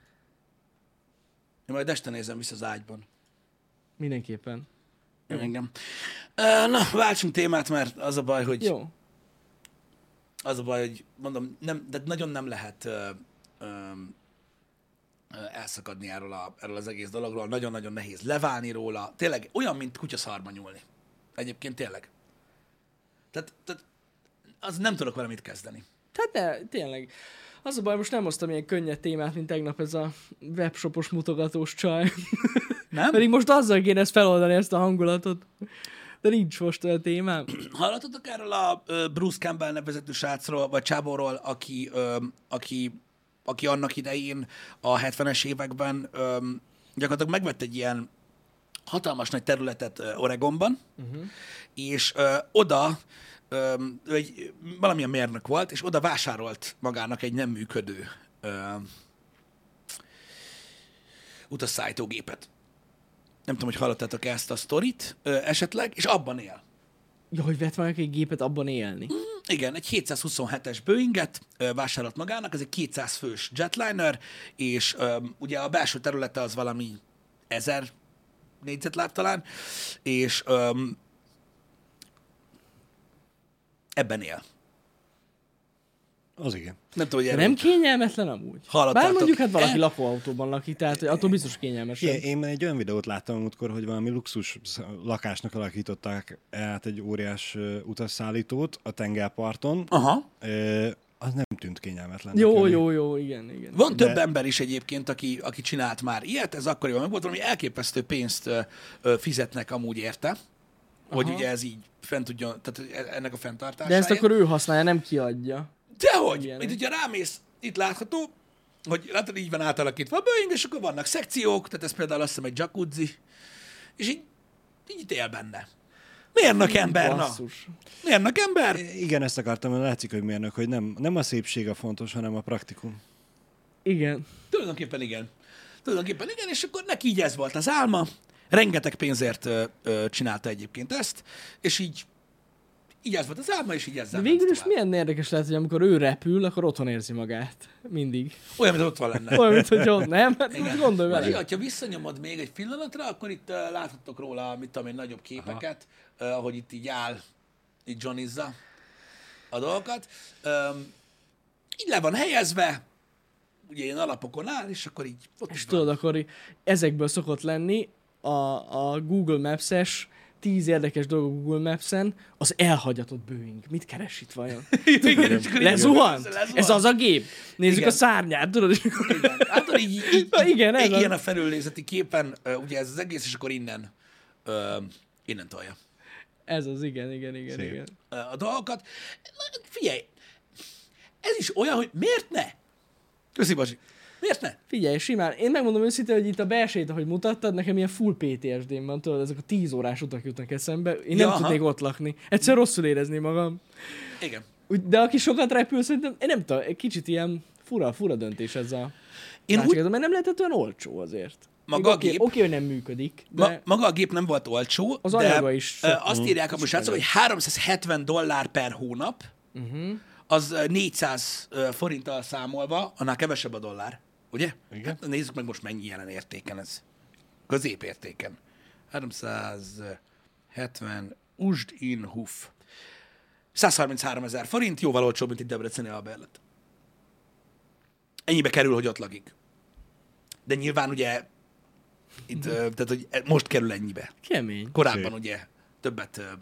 Én majd este nézem vissza az ágyban. Mindenképpen. Jó. Engem. Ö, Na, váltsunk témát, mert az a baj, hogy Jó. az a baj, hogy mondom, nem, de nagyon nem lehet ö, ö, ö, elszakadni erről, a, erről az egész dologról. Nagyon-nagyon nehéz leválni róla. Tényleg olyan, mint kutyaszarba nyúlni. Egyébként tényleg. Tehát, tehát az nem tudok vele mit kezdeni. Hát de, tényleg. Az a baj, most nem hoztam ilyen könnyed témát, mint tegnap ez a webshopos mutogatós csaj. Nem? Pedig most azzal kéne ezt feloldani, ezt a hangulatot. De nincs most olyan témám. Hallottatok erről a ö, Bruce Campbell nevezetű srácról, vagy csáborról, aki, ö, aki, aki annak idején a hetvenes években ö, gyakorlatilag megvett egy ilyen hatalmas nagy területet ö, Oregonban, uh-huh. és ö, oda ö, ő egy, valamilyen mérnök volt, és oda vásárolt magának egy nem működő ö, utasszállítógépet. Nem tudom, hogy hallottátok ezt a sztorit ö, esetleg, és abban él. Ja, hogy vett valaki egy gépet abban élni. Igen, egy hétszázhuszonhetes Boeinget ö, vásárolt magának, ez egy kétszáz fős jetliner, és ö, ugye a belső területe az valami ezer négyzetláb talán, és ö, ebben él. Az igen. Nem tudom, hogy De nem kényelmetlen amúgy? Hallottátok. Bár mondjuk hát valaki E- lakóautóban lakik, tehát hogy attól biztos kényelmesen. Én, én egy olyan videót láttam múltkor, hogy valami luxus lakásnak alakították át egy óriás ö, utasszállítót a tengerparton. Aha. Ö, az nem tűnt kényelmetlen. Jó, jó, jó, igen, igen. Van De- több ember is egyébként, aki, aki csinált már ilyet, ez akkoriban meg volt, valami elképesztő pénzt ö, ö, fizetnek amúgy érte, hogy Aha. ugye ez így fent tudjon, tehát e- ennek a De fenntartásáért. ezt akkor ő használja, nem kiadja. Dehogy! Ilyenek. Mint hogyha rámész, itt látható, hogy látod, így van átalakítva a Boeing, és akkor vannak szekciók, tehát ez például azt hiszem egy jacuzzi, és így, így itt él benne. Mérnök ember, na! Basszus. Mérnök ember? Igen, ezt akartam, mert látszik, hogy mérnök, hogy nem, nem a szépség a fontos, hanem a praktikum. Igen. Tulajdonképpen igen. Tulajdonképpen igen, és akkor neki így ez volt az álma. Rengeteg pénzért ö, ö, csinálta egyébként ezt, és így, így ez volt az álma, és így ezzel De ment végül is tovább. milyen érdekes lehet, hogy amikor ő repül, akkor otthon érzi magát. Mindig. Olyan, mint ott van lenne. Olyan, mint hogy ott, nem? Hát most gondolj Várj, vele. ha visszanyomod még egy pillanatra, akkor itt uh, láthattok róla, mit tudom én, nagyobb képeket, uh, ahogy itt így áll, így johnizza a dolgokat. Um, így le van helyezve, ugye ilyen alapokon áll, és akkor így ott És is tudod, van. akkor ezekből szokott lenni a, a Google Maps-es tíz érdekes dolog a Google Maps-en, az elhagyatott Boeing. Mit keres itt vajon? Igen, és akkor így- Lezuhant? lezuhant. Ez az a gép? Nézzük Igen. a szárnyát, tudod? És akkor- Igen. Hát így, így, így, Na igen, ez így, az. ilyen a felülnézeti képen, uh, ugye ez az egész, és akkor innen, uh, innen tolja Ez az, igen, igen, igen, Szép. igen. uh, a dolgokat. Na, figyelj, ez is olyan, hogy miért ne? Köszi, Basi. Miért ne? Figyelj, simán. Én megmondom őszintén, hogy itt a belsejét, ahogy mutattad, nekem ilyen full pé té es dém van, tudod, ezek a tíz órás utak jutnak eszembe. Én nem Ja, aha. tudnék ott lakni. Egyszer rosszul érezni magam. Igen. Úgy, de aki sokat repül, szerintem, én nem tudom, egy kicsit ilyen fura, fura döntés ez a... Én Én úgy, úgy... mert nem lehetett olyan olcsó azért. Maga a Oké, gép- Oké, hogy nem működik, de... ma, maga a gép nem volt olcsó, Az de anyaga is ö, sok. azt írják a srácok, hogy háromszázhetven dollár per hónap, Uh-huh. az ö, négyszáz ö, forinttal számolva, annál kevesebb a dollár. Ugye? Igen. Hát nézzük meg most mennyi jelen értéken ez. Középértéken. háromszázhetven usd in huf. százharminchárom ezer forint, jóval olcsóbb, mint itt Debreceni Alberlet. Ennyibe kerül, hogy ott lakik. De nyilván ugye itt, ö, tehát, hogy most kerül ennyibe. Kemény. Korábban Szép. ugye többet, ö,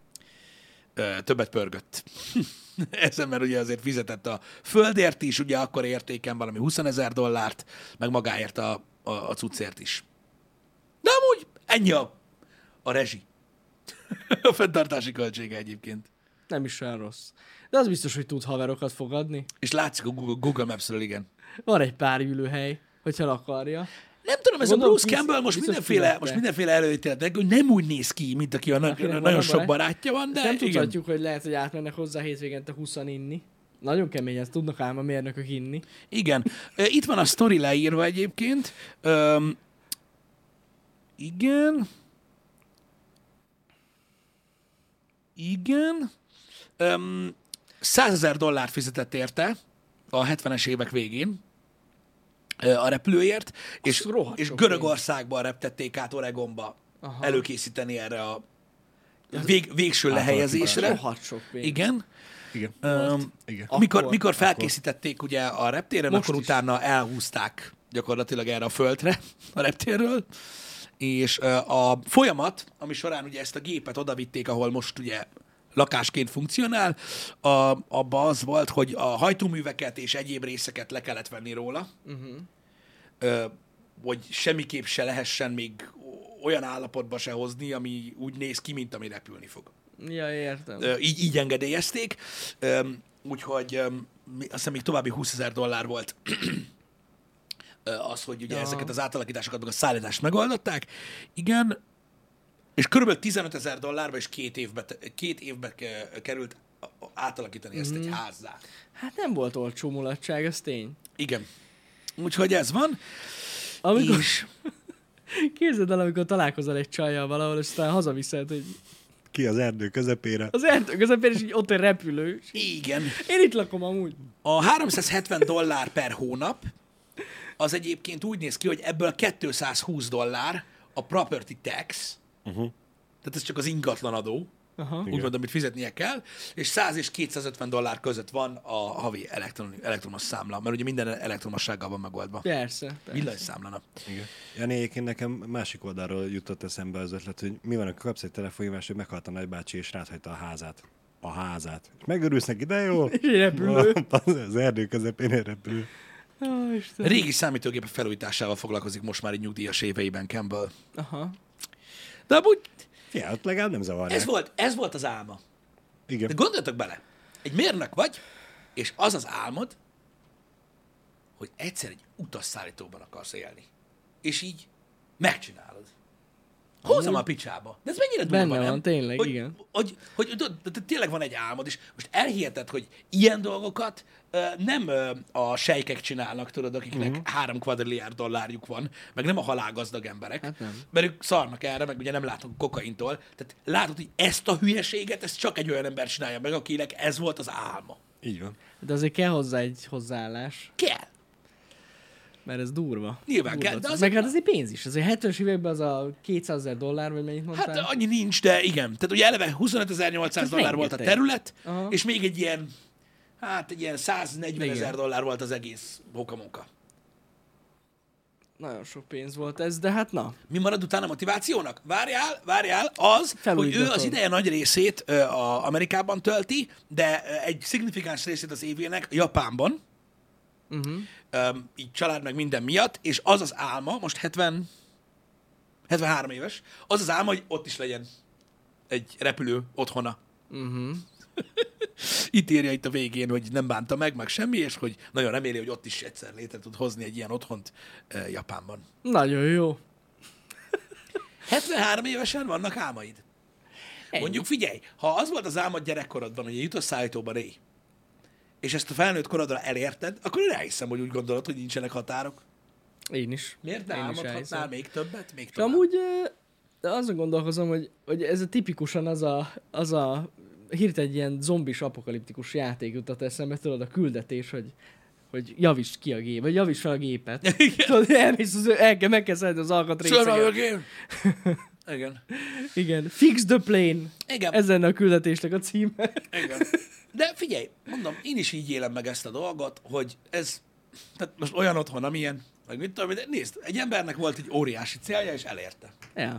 ö, többet pörgött. Ezen, mert ugye azért fizetett a földért is, ugye akkor értéken valami huszonezer dollárt, meg magáért a, a, a cuccért is. De amúgy ennyi a, a rezsi. A fenntartási költsége egyébként. Nem is olyan rossz. De az biztos, hogy tud haverokat fogadni. És látszik a Google, Google Maps-ről, igen. Van egy pár ülőhely, hogyha akarja. Nem tudom, ez Gondolom, a Bruce biztos- Campbell most biztos mindenféle, fizette. most mindenféle előítéletek, hogy nem úgy néz ki, mint aki a na- Akinek van nagyon a sok barát. barátja van, de De nem igen. tudhatjuk, hogy lehet, hogy átmennek hozzá hétvégente húszan inni. Nagyon kemény, ezt tudnak ám a mérnökök inni. Igen. Ö, Itt van a sztori leírva egyébként. Öm, igen. Igen. Öm, százezer dollárt fizetett érte a hetvenes évek végén ö, a repülőért, és, rohadt és sok Görögországban reptették át Oregonba Aha. előkészíteni erre a vég, végső lehelyezésre. Rohadt sok pénz. Igen. Igen. Öm, Igen. mikor, Akkor- mikor felkészítették ugye a reptéren, Most akkor is. utána elhúzták gyakorlatilag erre a földre a reptérről, és ö, a folyamat, ami során ugye ezt a gépet odavitték, ahol most ugye lakásként funkcionál, a, abba az volt, hogy a hajtóműveket és egyéb részeket le kellett venni róla, Uh-huh. ö, hogy semmiképp se lehessen még olyan állapotba se hozni, ami úgy néz ki, mint ami repülni fog. Ja, értem. Ö, így, így engedélyezték, Öm, úgyhogy öm, mi- azt hiszem még további húszezer dollár volt ö, az, hogy ugye Ja. ezeket az átalakításokat, meg a szállítást megoldották. Igen, és körülbelül tizenötezer dollárba és két évbe, te- két évbe ke- került a- a- átalakítani ezt egy házzá. Hát nem volt olcsó mulatság, ez tény. Igen. Úgyhogy ez van. Amikor, És képzeld el, amikor találkozol egy csajjal valahol, és aztán hazaviszed, hogy Ki az erdő közepére. az erdő közepén, és így ott egy repülő. és így, igen, Én itt lakom amúgy. a háromszázhetven dollár per hónap az egyébként úgy néz ki, hogy ebből kétszázhúsz dollár a property tax, Uh-huh. tehát ez csak az ingatlanadó, Aha. úgymond, amit fizetnie kell, és száz és kétszázötven dollár között van a havi elektron, elektromos számla, mert ugye minden elektromossággal van megoldva. Persze. persze. Villanyszámlana. Igen. Jani, egyébként nekem másik oldalról jutott eszembe az ötlet, hogy mi van, akkor kapsz egy telefonhívást, hogy meghalt a nagybácsi, és ráthagyta a házát. A házát. És megörülsz neki, de jó. És egy repülő. Az erdő közepén egy repülő. Ó, Isten. Régi számítógépek felújításával foglalkozik most már egy nyugdíjas éveiben Campbell. Aha. De amúgy Fia, ott legalább nem zavarják. ez volt, ez volt az álma. Igen. De gondoljatok bele, egy mérnök vagy, és az az álmod, hogy egyszer egy utasszállítóban akarsz élni. És így megcsinálod. Hozzam a picsába. De ez mennyire durva, Benne nem? van, tényleg, hogy, igen. Hogy, hogy, hogy tudod, de tényleg van egy álmod, és most elhiheted, hogy ilyen dolgokat ö, nem ö, a sejkek csinálnak, tudod, akiknek uh-huh. három kvadrilliárd dollárjuk van, meg nem a halálgazdag emberek, Hát nem. mert ők szarnak erre, meg ugye nem látnak a kokaintól. Tehát látod, hogy ezt a hülyeséget, ezt csak egy olyan ember csinálja meg, akinek ez volt az álma. Így van. De azért kell hozzá egy hozzáállás, Kell. mert ez durva. Nyilván durva. kell, de az- Meg hát azért pénz is. Azért hetvenes években az a kétszázezer dollár, vagy mennyit mondtál? Hát annyi nincs, de igen. Tehát ugye eleve huszonötezer-nyolcszáz Ez dollár volt a rengeteg. terület, Aha. és még egy ilyen, hát egy ilyen száznegyven ezer Igen. dollár volt az egész hokamunka. Nagyon sok pénz volt ez, de hát na. Mi marad utána motivációnak? Várjál, várjál, az, hogy Felújítgatod. ő az ideje nagy részét ö, a Amerikában tölti, de ö, egy szignifikáns részét az évének Japánban, Uh-huh. ö, így család meg minden miatt, és az az álma, most hetven, hetvenhárom éves, az az álma, hogy ott is legyen egy repülő otthona. Uh-huh. Itt írja itt a végén, hogy nem bánta meg, meg semmi, és hogy nagyon reméli, hogy ott is egyszer létre tud hozni egy ilyen otthont ö, Japánban. Nagyon jó. hetvenhárom évesen vannak álmaid. Ennyi. Mondjuk figyelj, ha az volt az álmod gyerekkorodban, hogy egy utasszállítóban élj, és ezt a felnőtt korodra elérted, akkor én elhiszem, hogy úgy gondolod, hogy nincsenek határok. Én is. Miért ne Én is álmodhatnál elhiszem. még többet? Még És tovább? amúgy ö, de azon gondolkozom, hogy, hogy ez a tipikusan az a, az a hirtelen egy ilyen zombis apokaliptikus játék jutott eszembe, tudod, a küldetés, hogy hogy javítsd ki a gép, vagy javítsd fel a gépet. Igen. Tudod, elmész, az, el kell, meg kell szedni az Survival alkatrészeket. game? Igen. Igen. Fix the plane. Igen. Ez lenne a küldetésnek a címe. Igen. De figyelj, mondom, én is így élem meg ezt a dolgot, hogy ez, tehát most olyan otthon, amilyen, meg mit tudom, de nézd, egy embernek volt egy óriási célja, és elérte. Ja.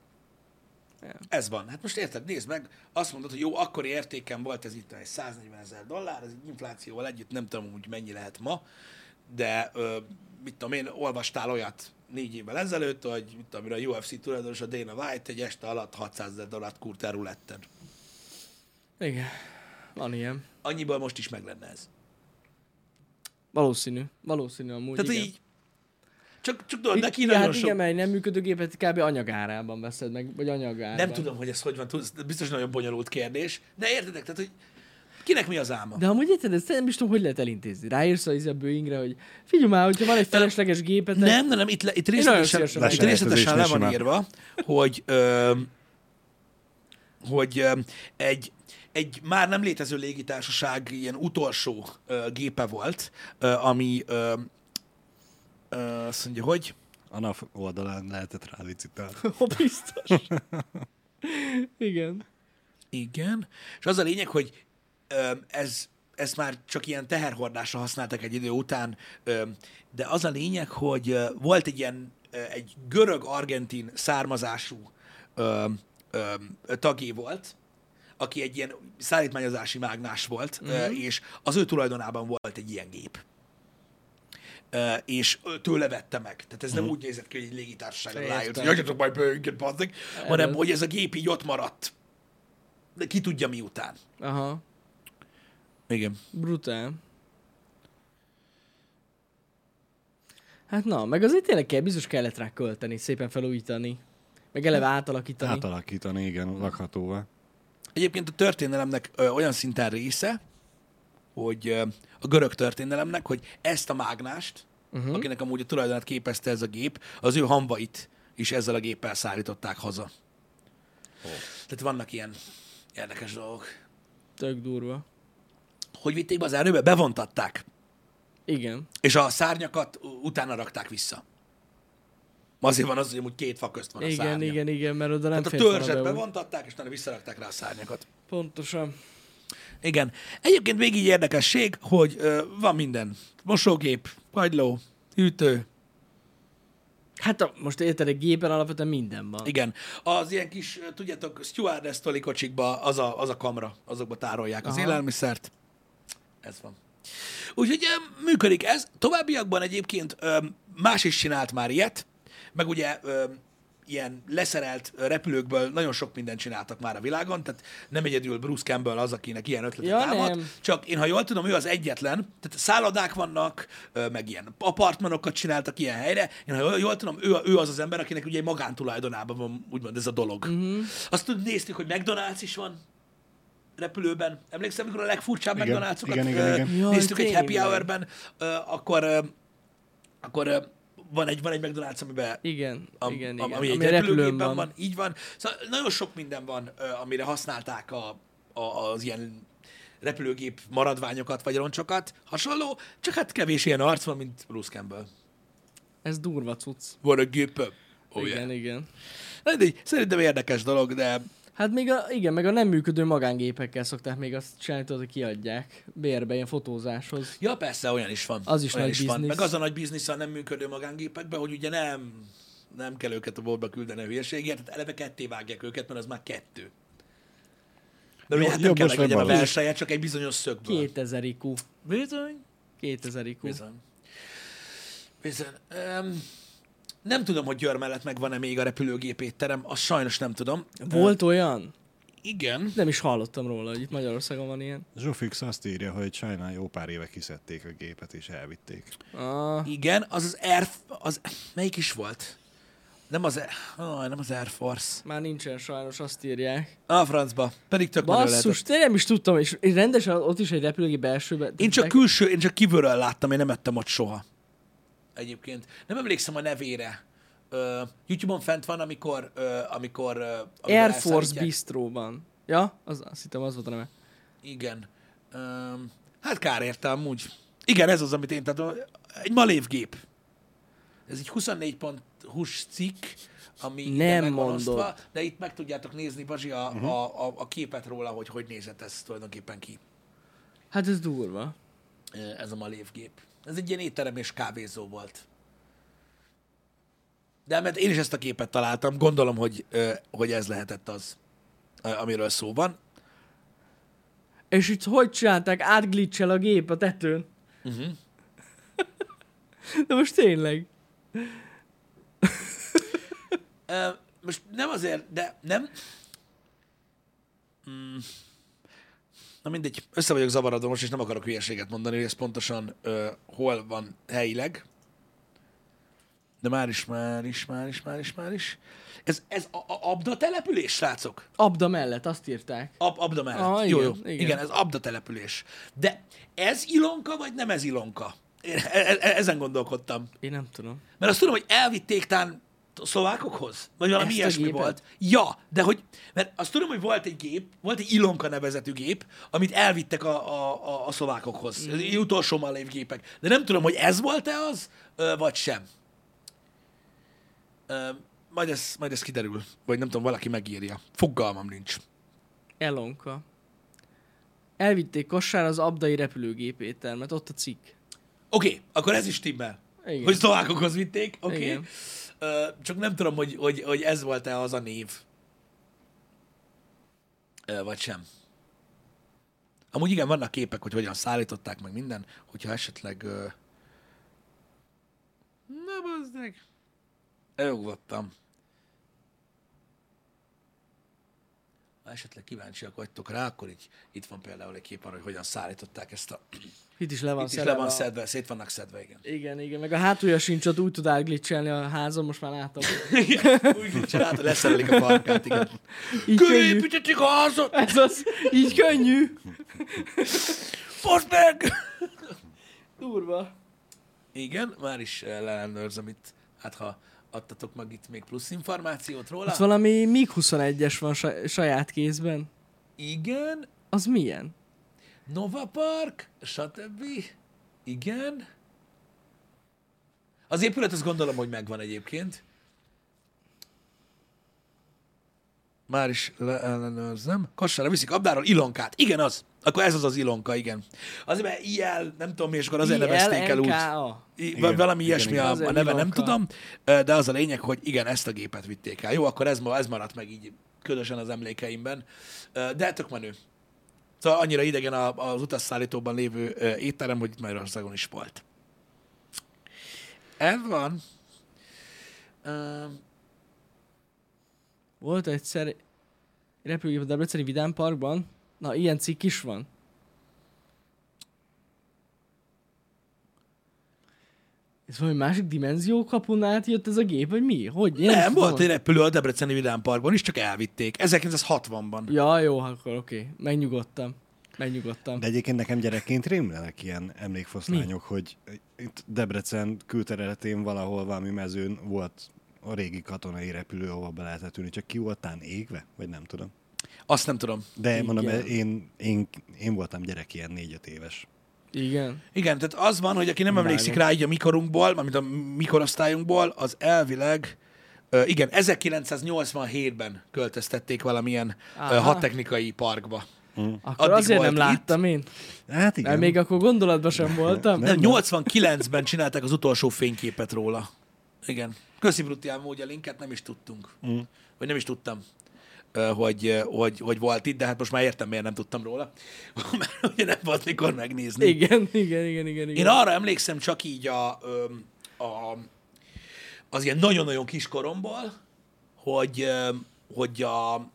Ez van. Hát most érted, nézd meg, azt mondod, hogy jó, akkori értéken volt ez itt egy száznegyven ezer dollár, ez egy inflációval együtt nem tudom, hogy mennyi lehet ma, de ö, mit tudom én, olvastál olyat négy évvel ezelőtt, hogy mit tudom én, a U F C tulajdonos, a Dana White egy este alatt hatszázezer dollárt kúrt el ruletten. Igen. Van ilyen. Annyiból most is meg lenne ez. Valószínű. Valószínű amúgy, Tehát igen. így, csak, csak tudod, neki igen, nagyon hát sok... igen, mert egy nem működő gépet kb. Anyagárában veszed meg, vagy anyagárban. Nem tudom, hogy ez hogy van, tudsz, biztos nagyon bonyolult kérdés, de értedek, tehát, hogy kinek mi az álma? De amúgy érted, ezt nem is tudom, hogy lehet elintézni. Ráírsz a izé a Boeingre, hogy figyelj már, hogyha van egy felesleges gépet. Nem, nem, nem, itt, le, itt nagyon részletesen, szívesen itt meg- részletesen le van simán. írva, hogy, ö, hogy ö, egy, egy már nem létező légitársaság ilyen utolsó ö, gépe volt, ö, ami ö, ö, azt mondja, hogy A NAV oldalán lehetett rá licitálni. Ó, biztos. Igen. igen, és az a lényeg, hogy ö, ez, ezt már csak ilyen teherhordásra használtak egy idő után, ö, de az a lényeg, hogy ö, volt egy ilyen ö, egy görög-argentin származású ö, ö, tagé volt, aki egy ilyen szállítmányozási mágnás volt, mm-hmm. és az ő tulajdonában volt egy ilyen gép. Uh, és tőle vette meg. Tehát ez mm. nem úgy nézett ki, hogy egy légitársaságra Értem. rájött, hogy hagyjatok majd bőünket, bazdek, hanem hogy ez a gép így ott maradt. De ki tudja miután. Aha. Igen. Brutál. Hát na, meg azért tényleg kell, biztos kellett rá költeni, szépen felújítani. Meg eleve átalakítani. Átalakítani, igen, lakhatóvá. Egyébként a történelemnek ö, olyan szinten része, hogy ö, a görög történelemnek, hogy ezt a mágnást, uh-huh. akinek amúgy a tulajdonát képezte ez a gép, az ő hamvait is ezzel a géppel szállították haza. Oh. Tehát vannak ilyen érdekes dolgok. Tök durva. Hogy vitték be az erőbe? Bevontatták. Igen. És a szárnyakat u- utána rakták vissza. Azért van az, hogy amúgy két fa közt van a Igen, szárnya. igen, igen, mert oda nem Tehát a fért volna törzset be úgy. bevontatták, és utána visszarakták rá a szárnyakat. Pontosan. Igen. Egyébként még így érdekesség, hogy ö, van minden. Mosógép, kagyló, hűtő. Hát a, most érted, egy gépen alapvetően minden van. Igen. Az ilyen kis, tudjátok, stewardess tolikocsikba az a, az a kamra, azokba tárolják az Aha. élelmiszert. Ez van. Úgyhogy ö, működik ez. Továbbiakban egyébként ö, más is csinált már ilyet, meg ugye ö, ilyen leszerelt repülőkből nagyon sok mindent csináltak már a világon, tehát nem egyedül Bruce Campbell az, akinek ilyen ötlete Ja, támad, nem. csak én, ha jól tudom, ő az egyetlen, tehát szállodák vannak, ö, meg ilyen apartmanokat csináltak ilyen helyre, én, ha jól, jól tudom, ő, ő az az ember, akinek ugye egy magántulajdonában van úgymond ez a dolog. Uh-huh. Azt tud, néztük, hogy McDonald's is van repülőben. Emlékszem, amikor a legfurcsább Igen, McDonald'sokat igen, igen, ö, igen. Jaj, néztük egy happy tényleg. hour-ben, ö, akkor, ö, akkor ö, van egy, van egy McDonald's, amiben Igen, Am, igen, am, igen. ami egy repülőn repülőgépben van. van, így van. Szóval nagyon sok minden van, ö, amire használták a, a, az ilyen repülőgép maradványokat, vagy roncsokat. Hasonló, csak hát kevés ilyen arc van, mint Bruce Campbell. Ez durva cucc. Van a gépem. Oh, igen, yeah. igen. Na, de szerintem érdekes dolog, de Hát még a, igen, meg a nem működő magángépekkel szokták még azt csinálni, tudod, hogy kiadják bérbe, ilyen fotózáshoz. ja, persze, olyan is van. Az is olyan nagy is van. biznisz. Meg az a nagy biznisz a nem működő magángépekben, hogy ugye nem, nem kell őket a boltba küldeni a hülyeségért, tehát eleve ketté vágják őket, mert az már kettő. De ugye Jó- hát nem jobb kell most legyen a vagy bal. versenye, csak egy bizonyos szögből. kétezer I Q. Bizony. kétezer I Q. Bizony. Bizony. Um, nem tudom, hogy Győr mellett megvan-e még a repülőgép étterem, azt sajnos nem tudom. Volt olyan? Igen. Nem is hallottam róla, hogy itt Magyarországon van ilyen. Zsófix azt írja, hogy sajnál jó pár éve kiszedték a gépet és elvitték. Ah, Igen, az az Air... Az, melyik is volt? Nem az, oh, nem az Air Force. már nincsen sajnos, azt írják. A francba. Pedig tök menő Basszus, lehetett. tényleg nem is tudtam, és és rendesen ott is egy repülőgép belsőben. Én csak Meg- külső, én csak kívülről láttam, én nem ettem ott soha. Egyébként. Nem emlékszem a nevére. Uh, YouTube-on fent van, amikor... Uh, amikor uh, amikor Air Force elszállítják. Bistróban. Ja, az, azt hittem, az volt a neve. Igen. Um, hát kár érte amúgy. Igen, ez az, amit én, tehát egy malévgép. Ez egy huszonnégy pont hús cikk, ami ide Nem meg van mondod. osztva, de itt meg tudjátok nézni, Bazsi, a, uh-huh. a, a, a képet róla, hogy hogy nézett ez tulajdonképpen ki. Hát ez durva. Ez a malévgép. Ez egy ilyen étterem és kávézó volt. De mert én is ezt a képet találtam, gondolom, hogy, ö, hogy ez lehetett az, ö, amiről szó van. És itt hogy csinálták? Átglitchel a gép a tetőn. Uh-huh. De most tényleg. Ö, most nem azért, de nem... Mm. Na mindegy, össze vagyok zavarodva most, és nem akarok hülyeséget mondani, hogy ez pontosan ö, hol van helyileg. De már is, már is, már is, már is, már is. Ez, ez a, a Abda település, srácok? Abda mellett, azt írták. Ab, Abda mellett. Ah, jó, igen, jó. igen. Igen, ez Abda település. De ez Ilonka, vagy nem ez Ilonka? Én e- e- ezen gondolkodtam. Én nem tudom. Mert azt tudom, hogy elvitték tán szlovákokhoz? Vagy valami Ezt a ilyesmi gépet? volt. Ja, de hogy, mert azt tudom, hogy volt egy gép, volt egy Ilonka nevezetű gép, amit elvittek a, a, a, a szlovákokhoz. Mm. Ez utolsó malév gépek. De nem tudom, hogy ez volt-e az, ö, vagy sem. Ö, majd, ez, majd ez kiderül. Vagy nem tudom, valaki megírja. Fogalmam nincs. Elonka. Elvitték Kassán az abdai repülőgépétel, mert ott a cikk. Oké, okay, akkor ez is stimmel. Igen. Hogy szlovákokhoz vitték, oké. Okay. Igen. Csak nem tudom, hogy, hogy, hogy ez volt-e az a név. Ö, vagy sem. Amúgy igen, vannak képek, hogy hogyan szállították meg minden, hogyha esetleg... Ö... Na, bazd meg. Elugvattam. Ha esetleg kíváncsiak vagytok rá, akkor így, itt van például egy kép arra, hogy hogyan szállították ezt a... Itt is le van Itt is szedve le van a- szedve, szét vannak szedve, igen. Igen, igen, meg a hátulja sincs ott, úgy tud átglitchelni a házon, most már látom. Úgy csinálta, leszerelik a farkát, igen. Így könnyű. Körépítették a házat! Ez az, így könnyű. Fosd meg! Durva. Igen, már is eh, leellenőrzöm itt. Hát ha adtatok meg itt még plusz információt róla. Ott valami mig huszonegyes van saj- saját kézben. Igen, Az milyen? Nova Park, stb. Igen. Az épület, azt gondolom, hogy megvan egyébként. Már is leellenőrzem. Kossára viszik Abdáról Ilonkát. Igen, az. Akkor ez az az Ilonka, igen. Azért, mert i el, nem tudom mi, és akkor azért nevezték el úgy. I- Igen, valami igen, ilyesmi igen. a, a Azért neve, nem Ilonka. tudom. De az a lényeg, hogy igen, ezt a gépet vitték el. Jó, akkor ez, ma- ez maradt meg így közösen az emlékeimben. De tök menő. Szóval annyira idegen a- az utasszállítóban lévő ö, étterem, hogy itt Magyarországon is volt. Ez van. Ö, Volt egyszer repülőgép a Debreceni Vidám Parkban. Na, ilyen cikk is van. Ez valami másik dimenzió kapun át jött ez a gép, vagy mi? Hogy? Én nem, volt tudom. egy repülő a Debreceni Vidám Parkban is, csak elvitték. ezerkilencszázhatvanban. Ja, jó, akkor oké. Okay. Megnyugodtam. Megnyugodtam. De egyébként nekem gyerekként rémlenek ilyen emlékfoszlányok, hogy itt Debrecen külterületén valahol valami mezőn volt a régi katonai repülő, ahol be lehetett ülni, csak ki voltán égve? Vagy nem tudom. Azt nem tudom. De Igen. mondom, én, én, én voltam gyerek ilyen négy-öt éves. Igen. Igen, tehát az van, hogy aki nem Vágom. emlékszik rá így a mikorunkból, mármint a mikorosztályunkból, az elvileg, ö, igen, ezerkilencszáznyolcvanhétben költöztették valamilyen ö, Aha. hadtechnikai parkba. Akkor Addig azért volt nem itt. láttam én. Hát igen. Mert még akkor gondolatban sem voltam. Nem, nyolcvankilencben csinálták az utolsó fényképet róla. Igen. Köszi Brutián módja linket, nem is tudtunk. Mm. Vagy nem is tudtam, ö, hogy, ö, hogy, hogy volt itt, de hát most már értem, miért nem tudtam róla. Mert ugye nem volt mikor megnézni. Igen, igen, igen, igen. igen. Én arra emlékszem csak így a, öm, a, az ilyen nagyon-nagyon kis koromból, hogy, öm, hogy a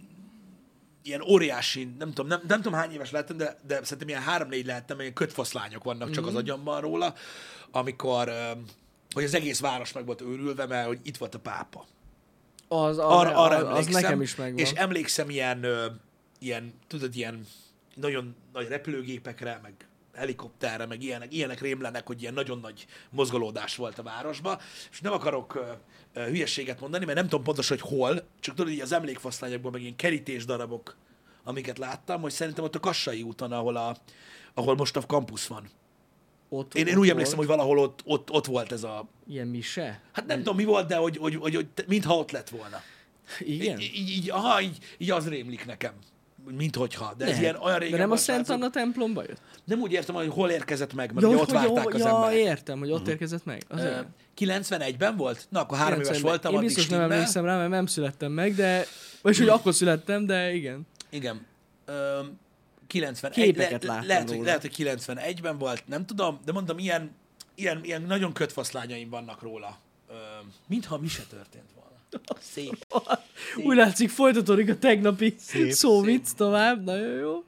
ilyen óriási, nem tudom, nem, nem tudom hány éves lettem, de, de szerintem ilyen három-négy lehettem, mert ilyen kötfoszlányok vannak csak az agyamban róla, amikor, öm, hogy az egész város meg volt őrülve, mert hogy itt volt a pápa. Az, Arra, arra, arra az, az emlékszem, nekem is megvan. és emlékszem ilyen, ö, ilyen, tudod, ilyen nagyon nagy repülőgépekre, meg helikopterre, meg ilyenek, ilyenek rémlenek, hogy ilyen nagyon nagy mozgolódás volt a városba, és nem akarok ö, ö, hülyességet mondani, mert nem tudom pontosan, hogy hol, csak tudod, így az emlékfoszlányokból, meg ilyen kerítés darabok, amiket láttam, hogy szerintem ott a Kassai úton, ahol, a, ahol most a kampusz van. Ott, Én, én ott úgy volt. emlékszem, hogy valahol ott, ott, ott volt ez a... Ilyen mise? Hát nem tudom, mi volt, de hogy, hogy, hogy, hogy mintha ott lett volna. Igen? Így, így, így, aha, így, így az rémlik nekem. Mint hogyha. De ez Ne. ilyen olyan régen De nem a volt, Szent srácok. Anna templomba jött? Nem úgy értem, hogy hol érkezett meg, mert Ja, ugye ott hogy várták jó, az ja, emberek. értem, hogy ott érkezett meg. Ö, Azért. kilencvenegyben volt? Na, akkor három éves kilencvenben. voltam, Én addig biztos nem stimmel. emlékszem rá, mert nem születtem meg, de... Vagyis, hogy akkor születtem, de igen. Igen. Ö, kilencvenegy. Képeket le, láttam lehet, hogy, róla. lehet, hogy kilencvenegyben volt, nem tudom, de mondom, ilyen, ilyen, ilyen nagyon kötfoszlányaim vannak róla. Ö, mintha mi se történt volna. Szép. Úgy látszik, folytatódik a tegnapi Szép, szóvic tovább. Nagyon jó.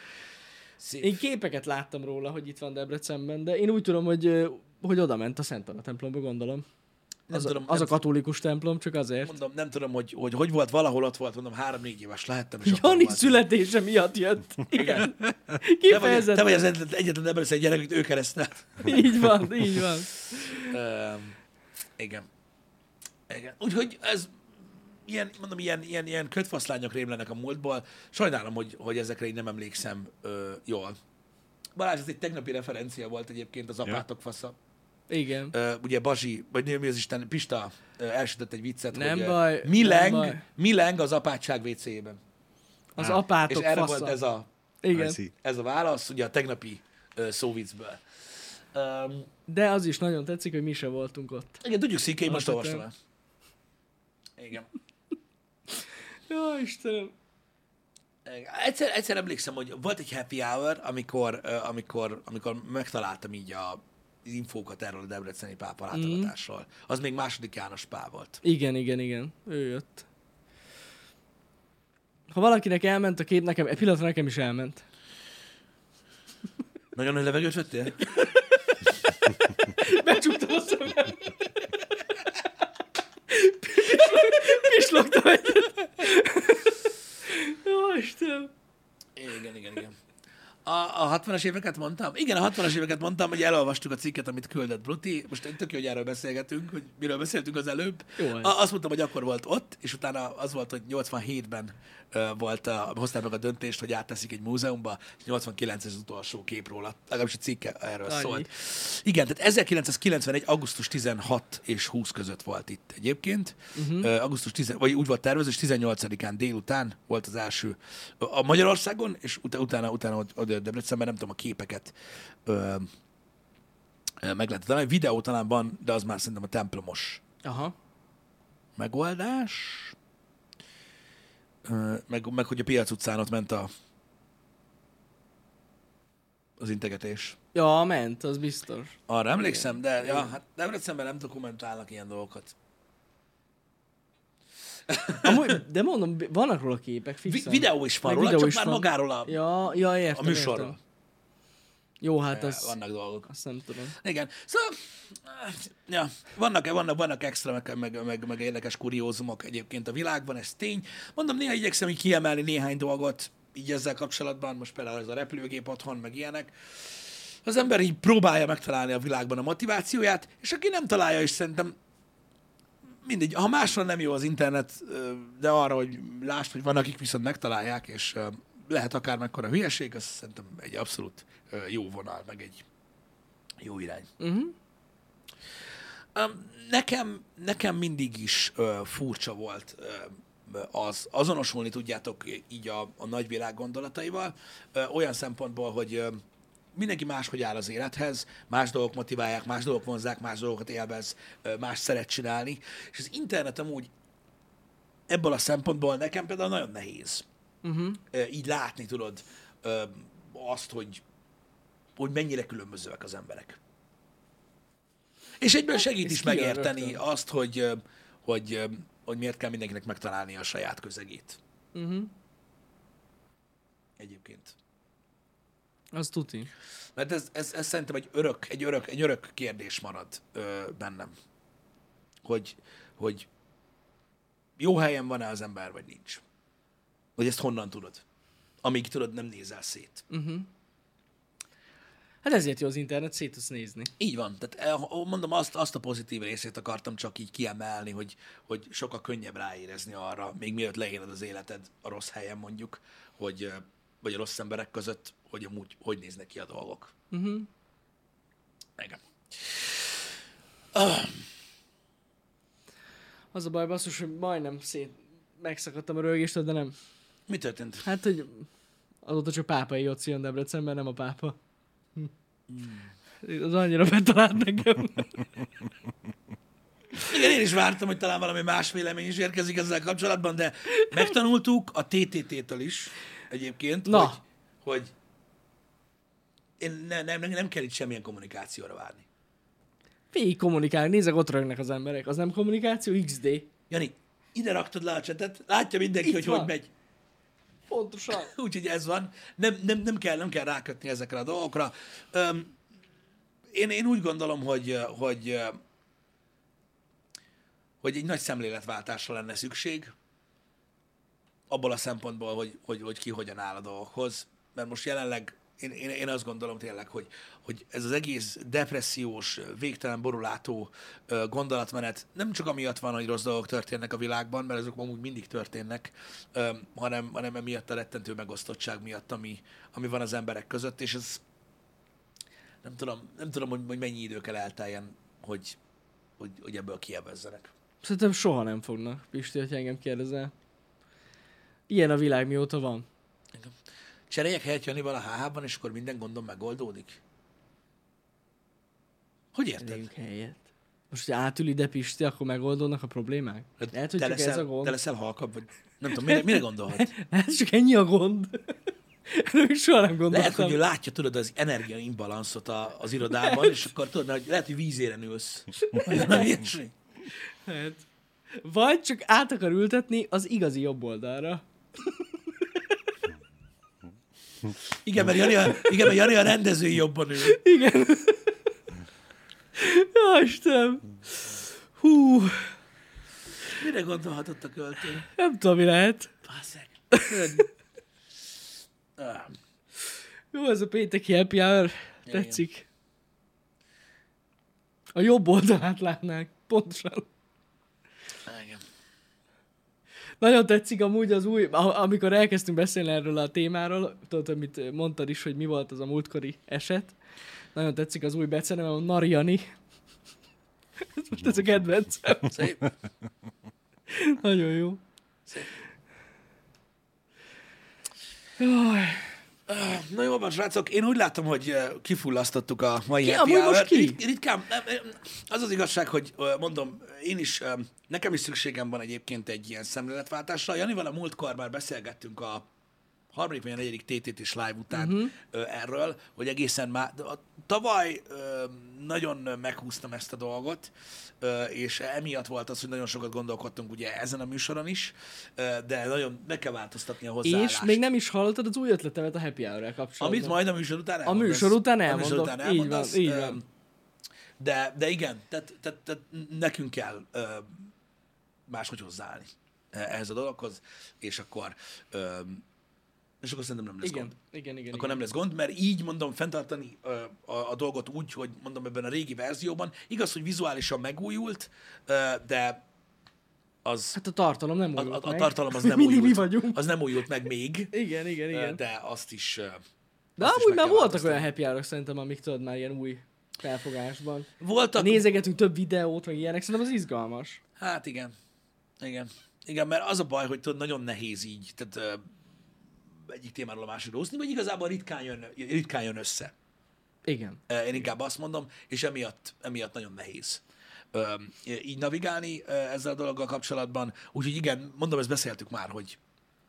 Szép. Én képeket láttam róla, hogy itt van Debrecenben, de én úgy tudom, hogy, ö, hogy oda ment a Szent Anna templomba, gondolom. Nem Az, tudom, a, az nem a katolikus templom, csak azért. Mondom, nem tudom, hogy, hogy hogy volt, valahol ott volt, mondom, három-négy éves lehettem. És akkor Jani volt. születése miatt jött. Igen. Te vagy, te Kifejezetten. vagy az egyetlen, egyetlen ember, egy gyerek, akit ő keresztelt. Így van, így van. Um, igen. Igen. Úgyhogy ez ilyen, mondom, ilyen, ilyen, ilyen kötfaszlányok rémlenek a múltból. Sajnálom, hogy, hogy ezekre így nem emlékszem ö, jól. Balázs, ez egy tegnapi referencia volt egyébként az apátok fasza. Igen. Ö, ugye Bazsi, vagy mi az Isten, Pista ö, elsütött egy viccet, Nem hogy baj, ö, mi nem leng, baj. mi leng az apátság vécéjében. Az Á, És apátok erre fasza. volt ez a, Igen. I see. ez a válasz, ugye a tegnapi ö, szóviccből. Um, De az is nagyon tetszik, hogy mi se voltunk ott. igen, tudjuk székely, most Alapvetően. olvastam el. Igen. Jó, Istenem. Egyszer, egyszer emlékszem, hogy volt egy happy hour, amikor, ö, amikor, amikor megtaláltam így a, az infókat erről a debreceni pápa látogatásról. Az még második János Pál volt. Igen, igen, igen. Ő jött. Ha valakinek elment a kép, nekem, egy pillanatra nekem is elment. Nagyon nagy levegőt vettél? Becsuktam a szemem. Pislogtam egyet. Jó, Istenem. Igen, igen, igen. A, a hatvanas éveket mondtam? Igen, a hatvanas éveket mondtam, hogy elolvastuk a cikket, amit küldött Bruti. Most tök jó, hogy erről beszélgetünk, hogy miről beszéltünk az előbb. Jó, a, azt mondtam, hogy akkor volt ott, és utána az volt, hogy nyolcvanhétben uh, volt, a, hozták meg a döntést, hogy átteszik egy múzeumba, és nyolcvankilenc az utolsó kép róla. Legalábbis a cikke erről Annyi. szólt. Igen, tehát ezerkilencszázkilencvenegy. augusztus tizenhat és húsz között volt itt egyébként. Uh-huh. Uh, augusztus tíz, vagy úgy volt tervező, és tizennyolcadikán délután volt az első a Magyarországon, és ut- utána, utána ott, ott Debrecenben, nem tudom, a képeket ö, ö, meg lehet találni. Videó talán van, de az már szerintem a templomos Aha. megoldás. Ö, meg, meg, hogy a Piac utcán ott ment a az integetés. Ja, ment, az biztos. Arra emlékszem, de ja, hát Debrecenben nem dokumentálnak ilyen dolgokat. Amúgy, de mondom, vannak róla képek, Vi- fixen. videó is van Meg róla, videó csak is már van. magáról a, Ja, ja, értem, a műsorról. értem. Jó, hát Ja, az... vannak dolgok. Azt nem tudom. Igen. Szóval, ja, vannak, vannak, vannak extra, meg, meg, meg, meg érdekes kuriózumok egyébként a világban, ez tény. Mondom, néha igyekszem így kiemelni néhány dolgot így ezzel kapcsolatban, most például ez a repülőgép otthon, meg ilyenek. Az ember így próbálja megtalálni a világban a motivációját, és aki nem találja, is szerintem mindegy, ha másra nem jó az internet, de arra, hogy lásd, hogy van, akik viszont megtalálják, és lehet akár mekkora hülyeség, az szerintem egy abszolút jó vonal, meg egy jó irány. Uh-huh. Nekem, nekem mindig is uh, furcsa volt uh, az, azonosulni tudjátok így a, a nagyvilág gondolataival, uh, olyan szempontból, hogy uh, mindenki máshogy áll az élethez, más dolgok motiválják, más dolgok vonzák, más dolgokat élvez, uh, más szeret csinálni, és az internet amúgy ebből a szempontból nekem például nagyon nehéz. Uh-huh. Uh, így látni, tudod, uh, azt, hogy, hogy mennyire különbözőek az emberek. És egyben segít ez is kijön megérteni rögtön. azt, hogy, hogy, hogy miért kell mindenkinek megtalálni a saját közegét. Uh-huh. Egyébként. Az tuti. Mert ez, ez, ez szerintem egy örök, egy örök, egy örök kérdés marad ö, bennem. Hogy, hogy jó helyen van-e az ember, vagy nincs. Hogy ezt honnan tudod. Amíg tudod, nem nézel szét. Uh-huh. Hát ezért jó az internet, szét tudsz nézni. Így van. Tehát eh, mondom, azt, azt a pozitív részét akartam csak így kiemelni, hogy, hogy sokkal könnyebb ráérezni arra, még mielőtt leéled az életed a rossz helyen mondjuk, hogy, eh, vagy a rossz emberek között, hogy amúgy hogy néznek ki a dolgok. Uh-huh. Igen. Ah, Az a baj, basszus, hogy majdnem szét megszakadtam a rögéstől, de nem. mi történt? Hát, hogy azóta csak pápai Jóci jön Debrecenben, nem a pápa. Hm. Az annyira betalált nekem. Igen, én is vártam, hogy talán valami más vélemény is érkezik ezzel kapcsolatban, de megtanultuk a té té té-től is egyébként, Na. hogy, hogy én ne, nem, nem, nem kell itt semmilyen kommunikációra várni. Végig kommunikálni, nézek, ott rögnek az emberek. Az nem kommunikáció, iksz dé. Jani, ide raktad le a csetet, látja mindenki, Itt hogy van. hogy megy. Pontosan. Úgyhogy ez van. Nem, nem, nem, kell, nem kell rákötni ezekre a dolgokra. Öm, én, én úgy gondolom, hogy, hogy, hogy egy nagy szemléletváltásra lenne szükség, abból a szempontból, hogy, hogy, hogy ki hogyan áll a dolgokhoz. Mert most jelenleg én, én, én azt gondolom tényleg, hogy, hogy ez az egész depressziós, végtelen borulátó ö, gondolatmenet nem csak amiatt van, hogy rossz dolgok történnek a világban, mert azok amúgy mindig történnek, ö, hanem, hanem emiatt a rettentő megosztottság miatt, ami, ami van az emberek között, és ez nem tudom, nem tudom hogy, hogy mennyi idő kell elteljen, hogy, hogy, hogy ebből kiebezzenek. Szerintem soha nem fognak, Pisti, hogy engem kérdezel. Ilyen a világ mióta van. Cseréljek helyet Janival a há há-ban, és akkor minden gondom megoldódik? Hogy érted? Elég helyet. Most, hogy átül ide Pisti, akkor megoldódnak a problémák? Lehet, hogy te, csak leszel, ez a gond. te leszel halkabb, vagy nem tudom, mire, mire gondolhat? Lehet, csak ennyi a gond. Erről még soha nem gondoltam. Lehet, hogy ő látja, tudod, az energia imbalanszot a, az irodában, és akkor tudod, hogy lehet, hogy vízére ülsz. Vagy valami ilyesmi. Hát. Vagy csak át akar ültetni az igazi jobb oldalra. Igen, mert Jani a, igen, mert Jani a rendezői jobban ül. Igen. Ja, Istenem. Hú. Mire gondolhatott a költő? Nem tudom, mi lehet. Bászeg. Jó, ez a pénteki happy hour. Tetszik. A jobb oldalát látnánk. Pontosan. Igen. Nagyon tetszik amúgy az új, amikor elkezdtünk beszélni erről a témáról, tudod, amit mondtad is, hogy mi volt az a múltkori eset. Nagyon tetszik az új beceneve, a Narjani. Most ez a kedvencem. Szép. Nagyon jó. Szép. Jaj. Na jó van, srácok, én úgy látom, hogy kifullasztottuk a mai Ki? happy Amúgy most hour-t. ki? Rit- Ritkán, az az igazság, hogy mondom, én is, nekem is szükségem van egyébként egy ilyen szemléletváltásra. Janival a múltkor már beszélgettünk a harmadik vagy a negyedik té té té-s live után uh-huh. erről, hogy egészen már, tavaly nagyon meghúztam ezt a dolgot, és emiatt volt az, hogy nagyon sokat gondolkodtunk ugye ezen a műsoron is, de nagyon meg kell változtatni a hozzáállást. És még nem is hallottad az új ötletemet a happy hour-rel kapcsolatban. Amit majd a műsor után A elmondasz. műsor után A elmondok. műsor után Így van, elmondasz. így van. De, de igen, tehát, tehát, tehát nekünk kell ö, máshogy hozzáállni ehhez a dologhoz, és akkor, ö, és akkor szerintem nem lesz Igen, gond. igen, igen. Akkor igen. nem lesz gond, mert így mondom, fenntartani ö, a, a dolgot úgy, hogy mondom ebben a régi verzióban, igaz, hogy vizuálisan megújult, ö, de az, Hát a tartalom nem a, újult a, a meg. tartalom az nem Mindig újult. mi vagyunk. Az nem újult meg még, Igen, igen, igen. de azt is... De azt is amúgy meg már kell voltak olyan változtatni. happy hour-ok szerintem, amik tudod már ilyen új felfogásban. Voltak... Nézegetünk több videót, meg ilyenek, szerintem az izgalmas. Hát igen. Igen. Igen, mert az a baj, hogy tudod, nagyon nehéz így, tehát ö, egyik témáról a másikra hozni, vagy igazából ritkán jön, ritkán jön össze. Igen. Ö, Én inkább azt mondom, és emiatt, emiatt nagyon nehéz ö, így navigálni ö, ezzel a dologgal kapcsolatban. Úgyhogy igen, mondom, ezt beszéltük már, hogy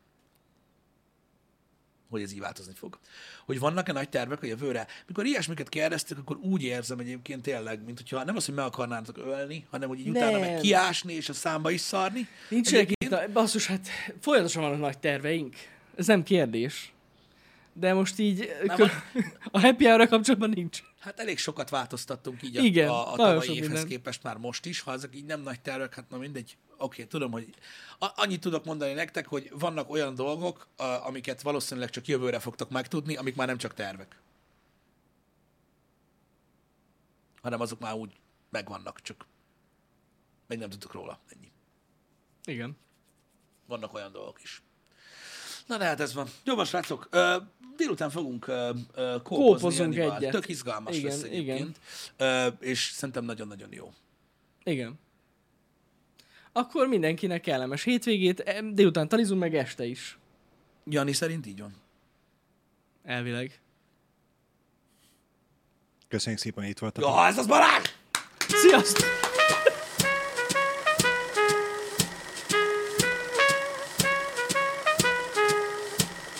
hogy ez így változni fog. Hogy vannak-e nagy tervek a jövőre? Mikor ilyesmiket kérdeztük, akkor úgy érzem egyébként tényleg, mint hogyha nem az, hogy meg akarnátok ölni, hanem hogy így utána Nem. meg kiásni, és a számba is szarni. Nincsenek itt, a, basszus, hát folyamatosan vannak nagy terveink. Ez nem kérdés. De most így kö- a happy hour kapcsolatban nincs. Hát elég sokat változtattunk így a, Igen, a, a nagyon tavalyi sok évhez minden. képest már most is, ha ezek így nem nagy tervek, hát na mindegy. Oké, tudom, hogy a, annyit tudok mondani nektek, hogy vannak olyan dolgok, a, amiket valószínűleg csak jövőre fogtok megtudni, amik már nem csak tervek. Hanem azok már úgy megvannak, csak még nem tudtuk róla. Ennyi. Igen. Vannak olyan dolgok is. Na de hát ez van. Jó van, srácok. Ö, délután fogunk ö, ö, kópozni Kópozunk Janival. egyet. Tök izgalmas Igen, lesz egyébként. Ö, és szerintem nagyon-nagyon jó. Igen. Akkor mindenkinek kellemes hétvégét, em, délután talizunk meg este is. Jani szerint így van. Elvileg. Köszönjük szépen, hogy itt voltatok. Jó, ez az barát! Sziasztok!